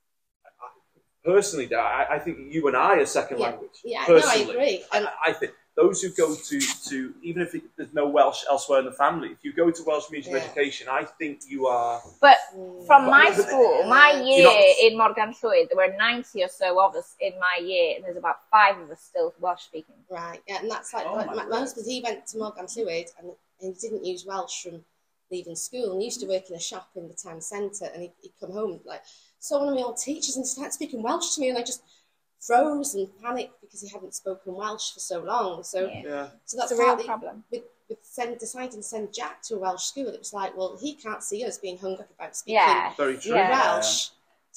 I, personally, I, I think you and I are second Yeah. language. Yeah, no, I personally. agree. And I, I think those who go to, to even if it, there's no Welsh elsewhere in the family, if you go to Welsh medium Yeah. education, I think you are. But mm, from my But- school, my You're year not- in Morgan Llwyd, there were ninety or so of us in my year, and there's about five of us still Welsh speaking. right, yeah, and that's like, Oh like my my, my God. husband. He went to Morgan Llwyd, and, and he didn't use Welsh from leaving school. And he used to work in a shop in the town centre, and he'd, he'd come home like, saw one of my old teachers and started speaking Welsh to me, and I just froze and panicked because he hadn't spoken Welsh for so long. So, Yeah. Yeah. so that's It's a real partly problem. with, with send, deciding to send Jack to a Welsh school. It was like, well, he can't see us being hung up about speaking Yeah. Very true. Yeah. Welsh.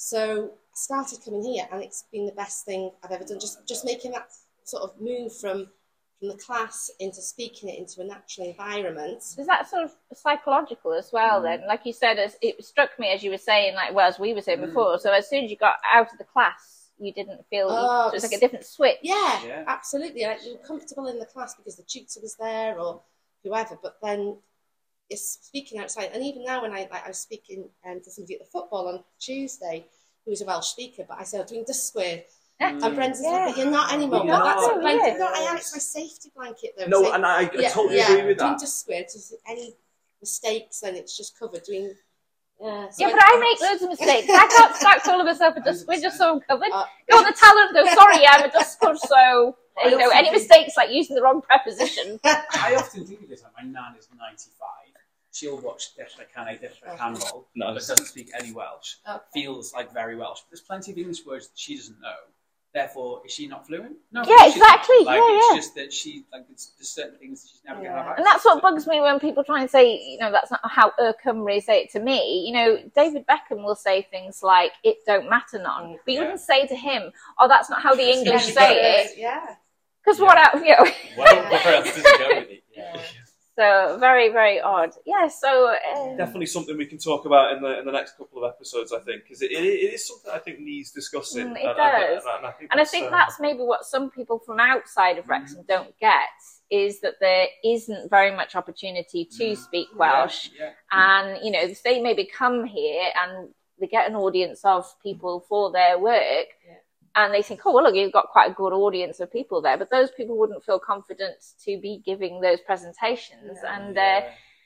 So I started coming here, and it's been the best thing I've ever done. Just just making that sort of move from from the class into speaking it into a natural environment. Is that sort of psychological as well then? Like you said, as it struck me as you were saying, like, well, as we were saying Mm. before, so as soon as you got out of the class, you didn't feel, Oh, it was like a different switch. Yeah, Yeah. absolutely. Like, you were comfortable in the class because the tutor was there or whoever, but then it's speaking outside. And even now, when I like, I was speaking um, to somebody at the football on Tuesday who was a Welsh speaker, but I said, I'm doing the square. And Brendan's Yeah. like, but you're not anymore. You're But that's not. what Brendan, Yeah. no, I am. It's my safety blanket, though. No, So, and I, I yeah, totally yeah, agree with doing that. just square, just any mistakes, then it's just covered. Doing, yeah. So Yeah, but I make loads of mistakes. I can't start calling myself a dust squid just so I'm covered. Uh, Go on the talent and go, sorry, I'm a dust squid, so, I you know, often any think- mistakes like using the wrong preposition. I often think of this, like my nan is ninety-five. She'll watch Dechrau Cannae, Dechrau Canmol, but Nice. doesn't speak any Welsh. Okay. Feels like very Welsh. But there's plenty of English words that she doesn't know. Therefore, is she not fluent? No. of Yeah, course she's not. exactly. Like, Yeah, it's yeah. just that she, like, it's, there's certain things that she's never going to Yeah. have And that's access what to. bugs me when people try and say, you know, that's not how Ur Cymru say it to me. You know, David Beckham will say things like, it don't matter none. But you Yeah. wouldn't say to him, oh, that's not how the English say it. Yeah. Because what, I- you know, Well, where else does it go with it? Yeah. so very, very odd. Yeah, so... Uh, Definitely something we can talk about in the in the next couple of episodes, I think, because it, it, it is something I think needs discussing. Mm, it and, does. And, and, and I think, And I that's, think uh, that's maybe what some people from outside of Wrexham don't get, is that there isn't very much opportunity to speak Welsh. Yeah. And, you know, they maybe come here and they get an audience of people for their work, Yeah. and they think, oh, well, look, you've got quite a good audience of people there. But those people wouldn't feel confident to be giving those presentations. Yeah. And uh,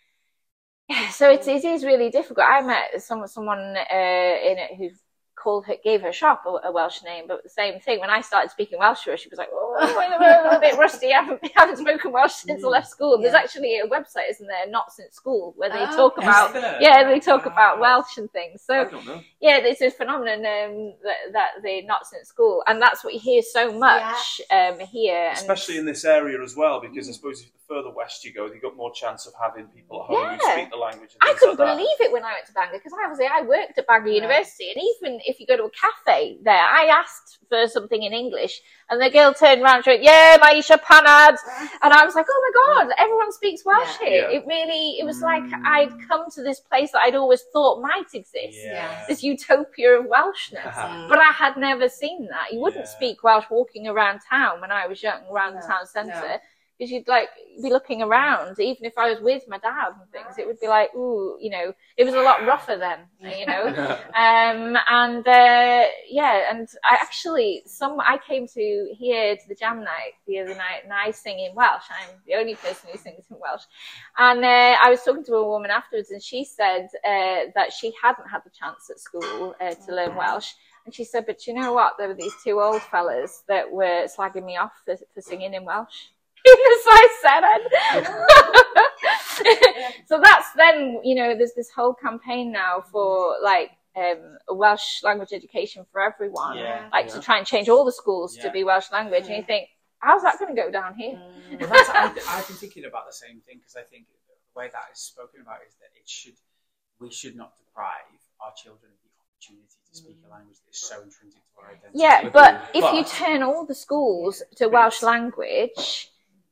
yeah, so it, it is really difficult. I met some, someone uh, in it who called her, gave her shop a, a Welsh name, but the same thing. When I started speaking Welsh to her, she was like, oh, I'm a little bit rusty. I haven't, haven't spoken Welsh since I left school. There's Yeah. actually a website, isn't there, Not Since School, where they Oh, talk okay. about, Is there? yeah, they talk Wow. about Welsh and things. I So, don't know. yeah, it's a phenomenon um, that, that the Not Since School, and that's what you hear so much um, here. And Especially in this area as well, because I suppose if the further west you go, you've got more chance of having people at home who Yeah. speak the language. And I things couldn't like that. believe it when I went to Bangor, because I was I worked at Bangor Yeah. University, and even if you go to a cafe there, I asked for something in English, and the girl turned around and went, "Yeah, Maisha Panad," and I was like, "Oh my God, everyone speaks Welsh Yeah. here." Yeah. It really, it was like Mm. I'd come to this place that I'd always thought might exist, Yeah. this utopia of Welshness. Mm. But I had never seen that. You wouldn't Yeah. speak Welsh walking around town when I was young, around the No, town centre. no. Because you'd like be looking around, even if I was with my dad and things, it would be like, ooh, you know, it was a lot rougher then, you know. um, and uh, yeah, and I actually, some I came to here to the jam night the other night, and I sing in Welsh. I'm the only person who sings in Welsh, and uh, I was talking to a woman afterwards, and she said uh, that she hadn't had the chance at school uh, to learn Welsh. And she said, but you know what? There were these two old fellas that were slagging me off for, for singing in Welsh. As I said it. So that's then, you know, there's this whole campaign now for like um, a Welsh language education for everyone, Yeah. like Yeah. to try and change all the schools Yeah. to be Welsh language, and you think, how's that going to go down here? Mm. Well, that's, I, I've been thinking about the same thing, because I think the way that is spoken about is that it should, we should not deprive our children of the opportunity to speak a language that is so intrinsic to our identity. Yeah, but if But- you turn all the schools to Welsh language,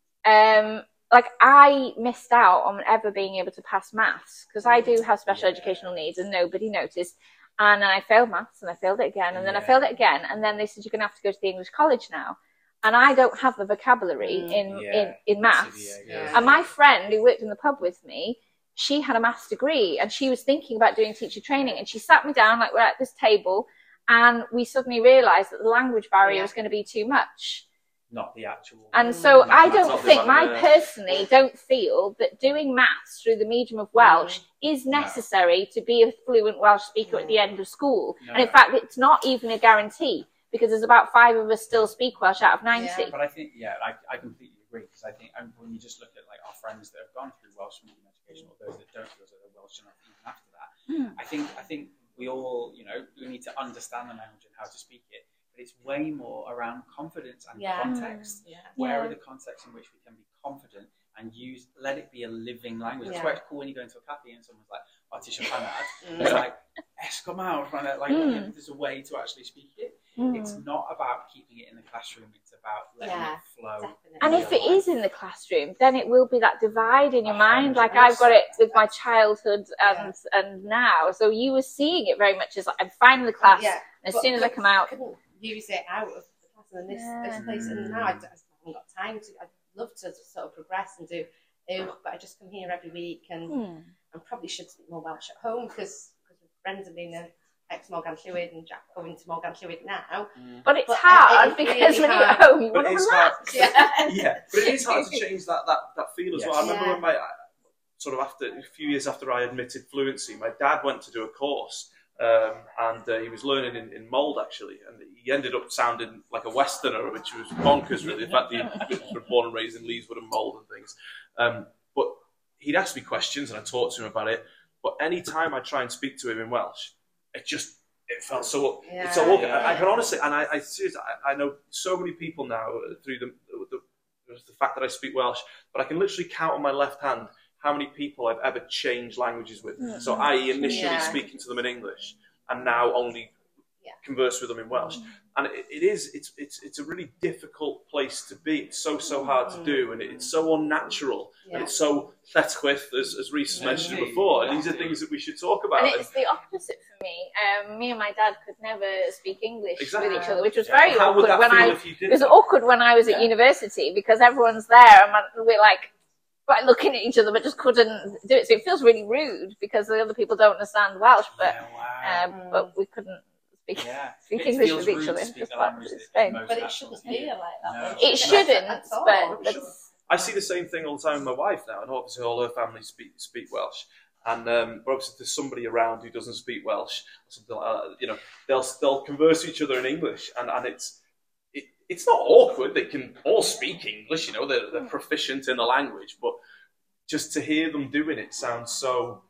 um, like I missed out on ever being able to pass maths because I do have special Yeah. educational needs and nobody noticed. And then I failed maths and I failed it again and then I Yeah. failed it again. And then they said, you're going to have to go to the English college now. And I don't have the vocabulary Mm. in, Yeah. in, in maths. Yeah, yeah. And my friend who worked in the pub with me, she had a maths degree and she was thinking about doing teacher training. And she sat me down, like we're at this table, and we suddenly realised that the language barrier Yeah. was going to be too much. Not the actual. And so Mm. I That's don't not the think, right- I yeah. personally don't feel that doing maths through the medium of Welsh is necessary to be a fluent Welsh speaker at the end of school. No. And in fact, it's not even a guarantee because there's about five of us still speak Welsh out of ninety. Yeah. But I think, yeah, I, I completely agree, because I think, and when you just look at like our friends that have gone through Welsh medium education, or those that don't feel that they're Welsh enough even after that, Mm. I think I think we all, you know, we need to understand the language and how to speak it. But it's way more around confidence and Yeah. context. Yeah. Where Yeah. are the contexts in which we can be confident and use, let it be a living language? That's Yeah. why it's cool when you go into a cafe and someone's like, "Oh, Tisha Panad," Mm. it's like, "Es come out," like Mm. there's a way to actually speak it. Mm. It's not about keeping it in the classroom. It's about letting Yeah, it flow. definitely. And if it is in the classroom, then it will be that divide in your mind. Like I've got it with my childhood and and now. So you were seeing it very much as like, I'm finding the class, Yeah, and as but soon as I come out, couldn't use it out of the class and this, Yeah. this place. And now I, just haven't got time to. I'd love to sort of progress and do, oh, but I just come here every week and hmm. and probably should speak more Welsh at home because because my friends have been ex Morgan Llwyd and Jack going to Morgan Llwyd now. But it's But, uh, hard it's because really when you're at hard. home, you But want to it's hard. relax. Yeah. Yeah, but it is hard to change that that, that feel as Yes. well. I remember Yeah. when my sort of after a few years after I admitted fluency, my dad went to do a course, um, and uh, he was learning in, in mould actually, and he ended up sounding like a Westerner, which was bonkers really. The fact that he was born and raised in Leeswood and mould and things. Um, but he'd ask me questions and I talked to him about it. But any time I try and speak to him in Welsh, it just it felt so Yeah. it's so awkward. Yeah. I, I can honestly, and I I, seriously, I I know so many people now through the, the the fact that I speak Welsh, but I can literally count on my left hand how many people I've ever changed languages with. Mm. So I initially Yeah. speaking to them in English, and now only Yeah. converse with them in Welsh. And it, it is it's it's it's a really difficult place to be. It's so so hard to do, and it's so unnatural, Yeah. and it's so lletchwith, as as Reese has mentioned before. And these are things that we should talk about. And And it's the opposite for me. Um, me and my dad could never speak English Exactly. with each other, which was Yeah. very how would awkward that when feel I. if you did? It was that? awkward when I was at Yeah. university because everyone's there and we're like, like looking at each other, but just couldn't do it. So it feels really rude because the other people don't understand Welsh, but Yeah, wow. um, but we couldn't speak Yeah. speak It English feels with each rude other. to speak Just a like, language it's that strange. most But it natural shouldn't to you. feel like that. No. though. It shouldn't, At all. but It that's, I see the same thing all the time with my wife now, and obviously all her family speak speak Welsh. And um, but obviously, if there's somebody around who doesn't speak Welsh, or something like that, you know, they'll they'll converse with each other in English, and, and it's it, it's not awkward. They can all speak English, you know, they're, they're proficient in the language, but just to hear them doing it sounds so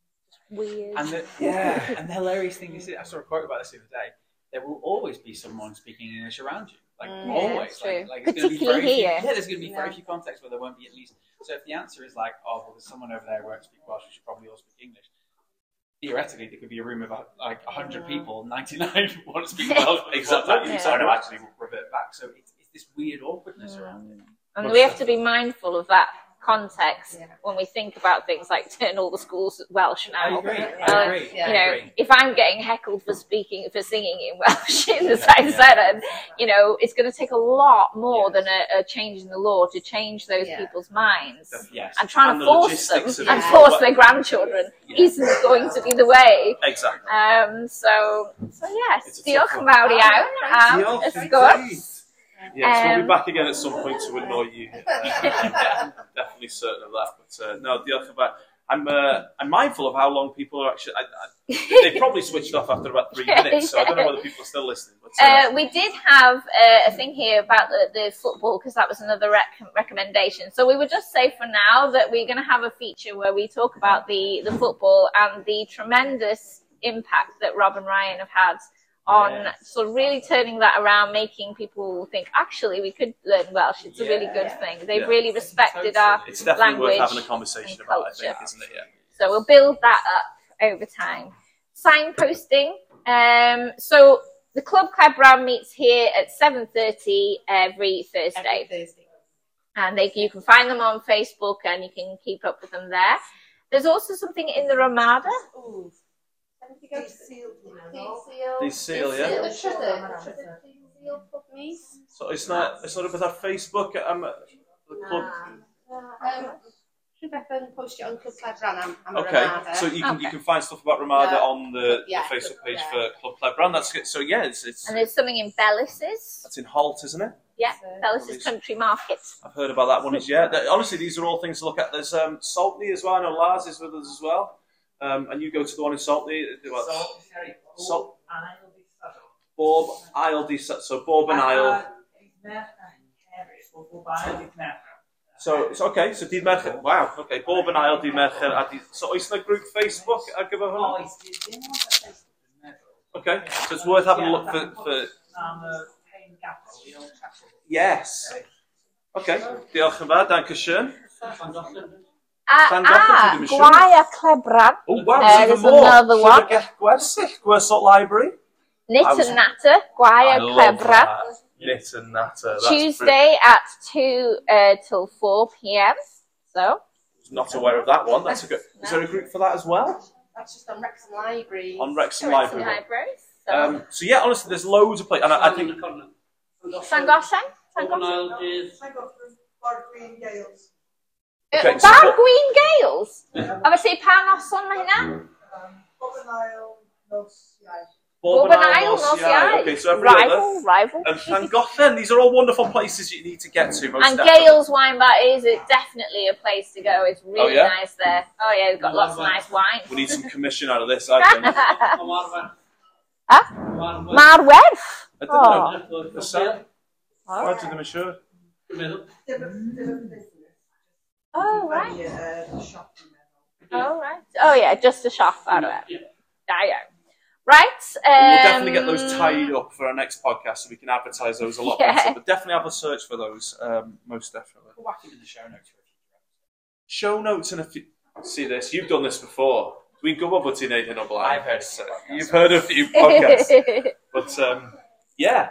weird. And the, yeah, and the hilarious thing is, I saw a quote about this the other day. There will always be someone speaking English around you, like Mm, yeah, always. that's Like, true. like there's going to be very Particularly few, here. yeah, there's going to be very Yeah. few contexts where there won't be at least. So if the answer is like, oh, well, there's someone over there who won't speak Welsh, we should probably all speak English. Theoretically, there could be a room of uh, like a hundred Yeah. people, ninety-nine want to speak Welsh, but Exactly. exactly. Yeah. So no, actually, we'll revert back. So it's, it's this weird awkwardness around it. And we have to be mindful of that context Yeah. when we think about things like turn all the schools Welsh I now. agree. Uh, I agree. Yeah. You I know, agree. if I'm getting heckled for speaking, for singing in Welsh in the Yeah, same yeah. sentence, you know, it's going to take a lot more Yes. than a, a change in the law to change those Yeah. people's minds. Yes. And trying And to the force them logistics of and it. force Yeah. their grandchildren Yeah. isn't going to be the way. exactly. Um, so, so yes, It's a diolch tough yn one. fawr iawn am Diolch, y indeed. sgwrs. Yes, we'll Um, be back again at some point to annoy you. Uh, I'm definitely certain of that. But uh, no, diolch yn fawr. I'm uh, I'm mindful of how long people are actually. I, I, they probably switched off after about three minutes, so I don't know whether people are still listening. But uh, Uh, we did have uh, a thing here about the, the football because that was another rec- recommendation. So we would just say for now that we're going to have a feature where we talk about the, the football and the tremendous impact that Rob and Ryan have had on Yes. sort of really turning that around, making people think, actually, we could learn Welsh. It's a really good Yeah. thing. They've Yeah. really respected our It's definitely language worth having a conversation and about, I culture. think, isn't it? Yeah. So we'll build that up over time. Signposting. Um, so the Club Cleb Bran meets here at seven thirty every Thursday. Every Thursday. And they, you can find them on Facebook and you can keep up with them there. There's also something in the Ramada. Ooh. Deep seal, you know. These seal, yeah. The Trudder. So it's not it's not about our Facebook. Um, the club. Um, Rebecca post it on Club Cleb Bran. I'm, I'm Okay, a Ramada. so you can you Okay. can find stuff about Ramada Yeah. on the, Yeah. the Facebook page Yeah. for Club Cleb Bran. That's good. So yeah, it's, it's And there's something in Bellis's. that's in Holt, isn't it? Yeah, Bellis's Bellis. Country Market. I've heard about that one. Is yeah. Th- Honestly, these are all things to look at. There's um, Saltney as well. I know Lars is with us as well. Um, and you go to the one in Saltney. Well, Salt. Bob Isle. So Bob and Isle. So it's okay. So di mercher. Wow. Okay. Bob and Isle di mercher. a di- So oes na group Facebook ar gyfer hwnna? Okay. So it's worth having a look for. for yes. Okay. Diolch yn fawr. Danke schön. Ah, Llangochen, ah dwi ddim yn siŵr. Gwaia Cleb Bran. Oh wow, Uh, there's even there's more. another one. Llyfrgell Gwersyll, Gwersalt Library. Knit I was- and Natter. Gwaia Cleb Bran. that. Knit and Natter. That's Tuesday at two uh, till four p m. So, brilliant. Not aware of that one. That's a good. Is there a group for that as well? That's just on Wrexham Library. On Wrexham Wrexham Library. Libraries. So, Um, so yeah, honestly, there's loads of places, and I, I think Llangollen? Llangollen? is Okay, Uh, so Bar what- Gwyn Gales? A felly pa noson mae hynna? Bob and Isle, Nos Iau. Okay, so every other. Rival, rival. And Llangollen, these are all wonderful places you need to get to. Most And definitely. Gales Wine Bar is it definitely a place to go. It's really Oh, yeah? nice there. Oh yeah, they've got lots of nice wine. We need some commission out of this, I think. I Huh? Mar Werf. don't Oh. know. The same. Why did them assure? Oh right. Oh right. Oh yeah, just a shop out of it. Yeah, yeah. Right. Um, We'll definitely get those tied up for our next podcast so we can advertise those a lot Yeah. better. But definitely have a search for those, um, most definitely. We'll whack it in the show notes for a future episode. Show notes and a few. See this? You've done this before. Dwi'n gwybod bod ti'n neud hyn o blaen. I've heard So, of it. You've heard of a few podcasts. But um, yeah.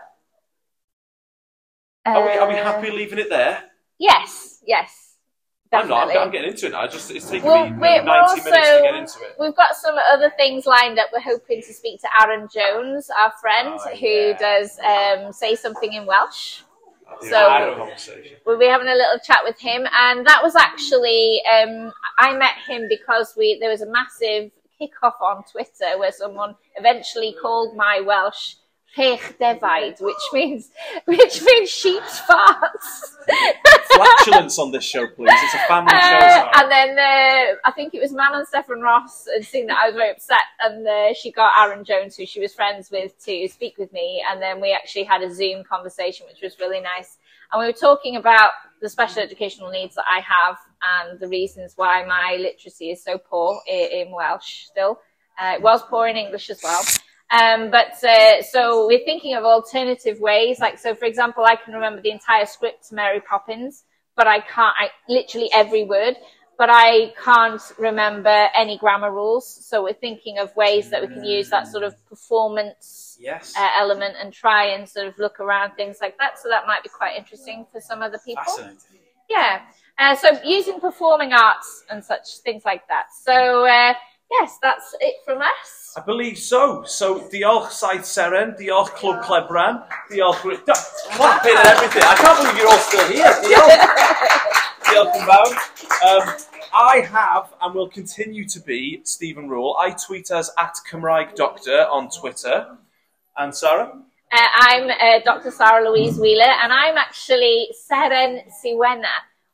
Are we, are we happy leaving it there? Yes. Yes. I'm not. Definitely. I'm, I'm getting into it now. Just It's taking Well, me we're, ninety we're also, minutes to get into it. We've got some other things lined up. We're hoping to speak to Aaron Jones, our friend, Oh, who yeah. does um, Say Something in Welsh. Yeah, So- I had a conversation. We'll be having a little chat with him, and that was actually um, I met him because we there was a massive kick-off on Twitter where someone eventually called my Welsh Pech Defaid, which means which means sheep's farts. Flatulence on this show, please. It's a family show. Uh, Sarah. and then uh, I think it was Mam and Stefan Ross had seen that I was very upset, and uh, she got Aaron Jones, who she was friends with, to speak with me, and then we actually had a Zoom conversation, which was really nice. And we were talking about the special educational needs that I have and the reasons why my literacy is so poor in, in Welsh still. Uh, it was poor in English as well. Um, but uh, so we're thinking of alternative ways. Like, so for example, I can remember the entire script to Mary Poppins, but I can't, I, literally every word, but I can't remember any grammar rules. So we're thinking of ways that we can use that sort of performance Yes. uh, element and try and sort of look around things like that. So that might be quite interesting for some other people. Fascinating. Yeah. Uh, so using performing arts and such things like that. So uh, yes, that's it from us. I believe so. So, diolch Saith Seren, diolch Club Cleb Bran, diolch... Da- Clapping and everything. I can't believe you're all still here. Diolch. Diolch yn fawr. Um, I have, and will continue to be, Stephen Rule. I tweet as at Cymraeg Doctor on Twitter. And Sarah? Uh, I'm uh, Doctor Sarah Louise Wheeler, and I'm actually Seren Siwenna,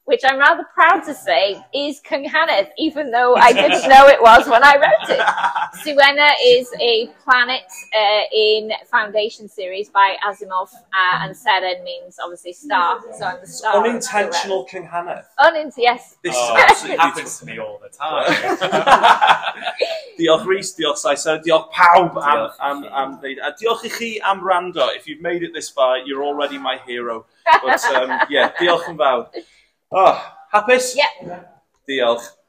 which I'm rather proud to say is Cynghannedd, even though I didn't know it was when I wrote it. Siwenna is a planet uh, in Foundation series by Asimov, uh, and Seren means obviously star, so I'm the star. Unintentional Cynghannedd. Unint yes. This Oh, is absolutely it happens to me all the time. Diolch Rhys, diolch Saeson, diolch pawb am, Diolch i am, chi. am ddeud. A diolch I chi am rando. If you've made it this far, you're already my hero. But um, yeah, diolch yn fawr. Oh, hapus? Yeah. Diolch.